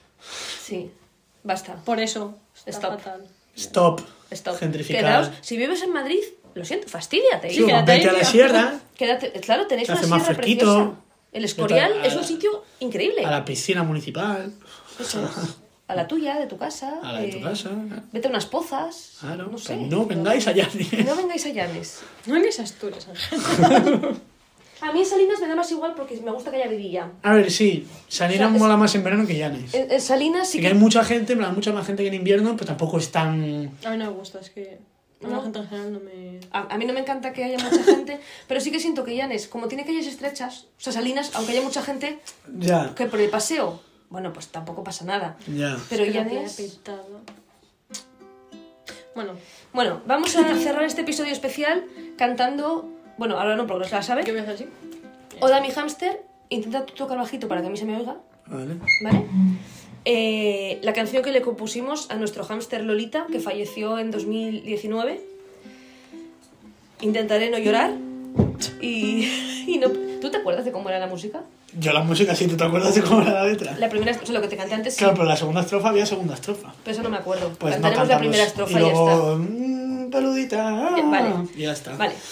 Sí, basta. Por eso está Stop. fatal. Stop. Stop. Gentrificar. Quedaos, si vives en Madrid, lo siento, fastídiate. Sí, quédate vete ahí, a la tío. sierra, Quédate, claro, tenéis Se una hace más sierra fresquito. preciosa. El Escorial Vete a- es un sitio increíble. a la piscina municipal, Eso es. A la tuya, de tu casa. a la de tu eh, casa. Vete a unas pozas. Claro, No sé. no vengáis a Llanes. No vengáis a Llanes. No en esas Asturias, Ángel. A mí en Salinas me da más igual porque me gusta que haya vidilla. A ver, sí, Salinas O sea, es- mola más en verano que Llanes. En, en Salinas sí Sí que... que hay mucha gente, en plan, mucha más gente que en invierno, pero tampoco es tan... A mí no me gusta, es que... A la gente en general no me... A, a mí no me encanta que haya mucha gente, pero sí que siento que Llanes, como tiene calles estrechas, o sea, Salinas, aunque haya mucha gente, Ya, que por el paseo, bueno, pues tampoco pasa nada. ya. Pero Es que la playa Llanes... pintada. Bueno, Bueno, vamos a cerrar este episodio especial cantando... Bueno, ahora no, porque no se la sabe. ¿qué voy a hacer así? Oda mi hámster, intenta tú tocar bajito para que a mí se me oiga, Vale. ¿vale? Eh, la canción que le compusimos a nuestro hámster Lolita, que falleció en dos mil diecinueve. Intentaré no llorar. Y, y no... ¿Tú te acuerdas de cómo era la música? Yo la música, sí, ¿tú te acuerdas de cómo era la letra? La primera, o sea, lo que te canté antes sí, Claro, pero la segunda estrofa había segunda estrofa. pero eso no me acuerdo. Pues no Cantaremos la cantamos. primera estrofa y y, luego, ya está. mmm, peludita. Eh, vale. Y ya está. Vale.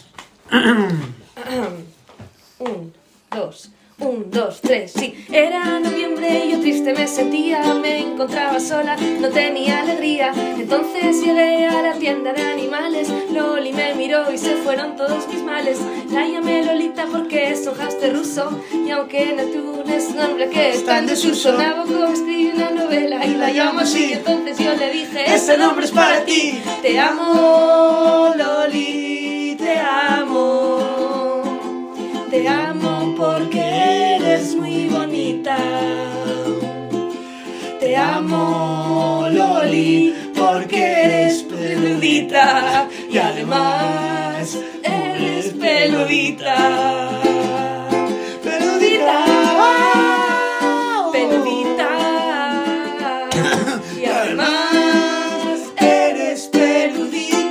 Un, dos, un, dos, tres, sí. Era noviembre y yo triste me sentía, me encontraba sola, no tenía alegría. Entonces llegué a la tienda de animales, Loli me miró y se fueron todos mis males. La llamé Lolita porque es un hámster ruso, y aunque Neptuno es un nombre que está en desuso, Nabokov escribió una novela y la llamo así. Y entonces yo le dije, ese nombre es para ti. Te amo, Loli, te amo. Te amo porque eres muy bonita. Te amo, Loli, porque eres peludita. Y además eres peludita. Peludita. Peludita. Y además eres peludita.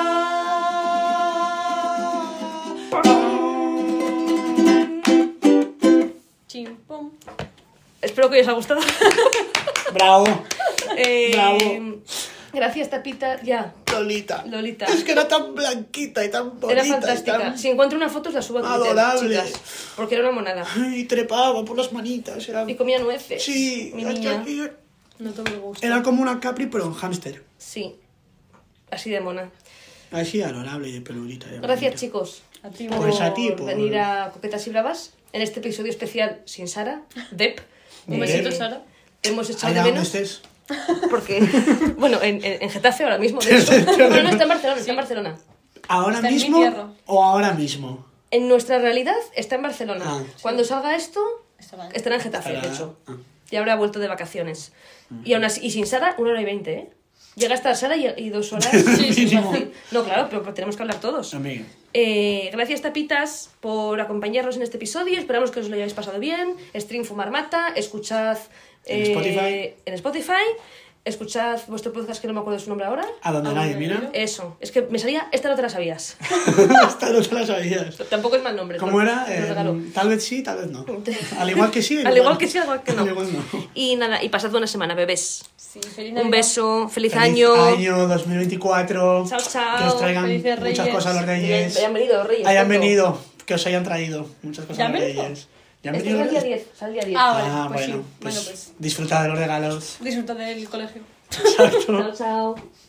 Chimpum. Espero que os haya gustado. Bravo, Eh, Bravo. Gracias, Tapita. Ya, Lolita. Lolita. Es que era tan blanquita y tan bonita. Era y fantástica. tan- Si encuentro una foto, os la subo a Twitter, Adorable. chicas. Porque era una monada. Y trepaba por las manitas. Era... Y comía nueces. Sí, Mi era- niña. No te me gusta. era como una Capri, pero un hámster. Sí. Así de mona. Así adorable y peludita. y Gracias, bonita. chicos. A ti, Por Pues a ti, por- venir a Coquetas y Bravas en este episodio especial sin Sara, Dep. Un besito, Eh, Sara. Hemos echado Allá de donde menos estés. porque, bueno, en, en, en Getafe ahora mismo, de hecho. Bueno, no, está en Barcelona, está en Barcelona. ¿Ahora Está en mi mismo tierra. o ahora mismo? En nuestra realidad está en Barcelona. Ah. Cuando salga esto, Estaba- estará en Getafe, de Estará- hecho. ah. Ya habrá vuelto de vacaciones. Y aún así, y sin Sara, una hora y veinte, ¿eh? Llega a estar Sara y, y dos horas. Sí, sí, sí. No, claro, pero tenemos que hablar todos. Amiga. Eh, gracias, Tapitas, por acompañarnos en este episodio. Esperamos que os lo hayáis pasado bien. Stream Fumar Mata, escuchad En eh, Spotify. en Spotify. Escuchad vuestro podcast, que no me acuerdo su nombre ahora. A donde A nadie donde mira. nadie Eso, es que me salía, esta no te la sabías. Hasta no te la sabías. Tampoco es mal nombre. ¿Cómo lo- era? lo Eh, regaló. tal vez sí, tal vez no. Al igual que sí. Al igual que sí, al igual que no. Al igual no. Y nada, y pasad buena semana, bebés. Sí, feliz Un Navidad. beso, feliz, Feliz año. año dos mil veinticuatro. Chao, chao. Que os traigan Felices muchas Reyes. cosas los Reyes. Hayan venido los Reyes. Hayan tonto. venido. Que os hayan traído muchas cosas ¿Ya han los venido? Reyes. ¿Ya han Este venido? es el día diez, sale el día diez. Ah, vale, Ah, pues bueno, sí. pues, Bueno, pues disfrutad de los regalos. disfruta del colegio. Exacto. Chao, chao.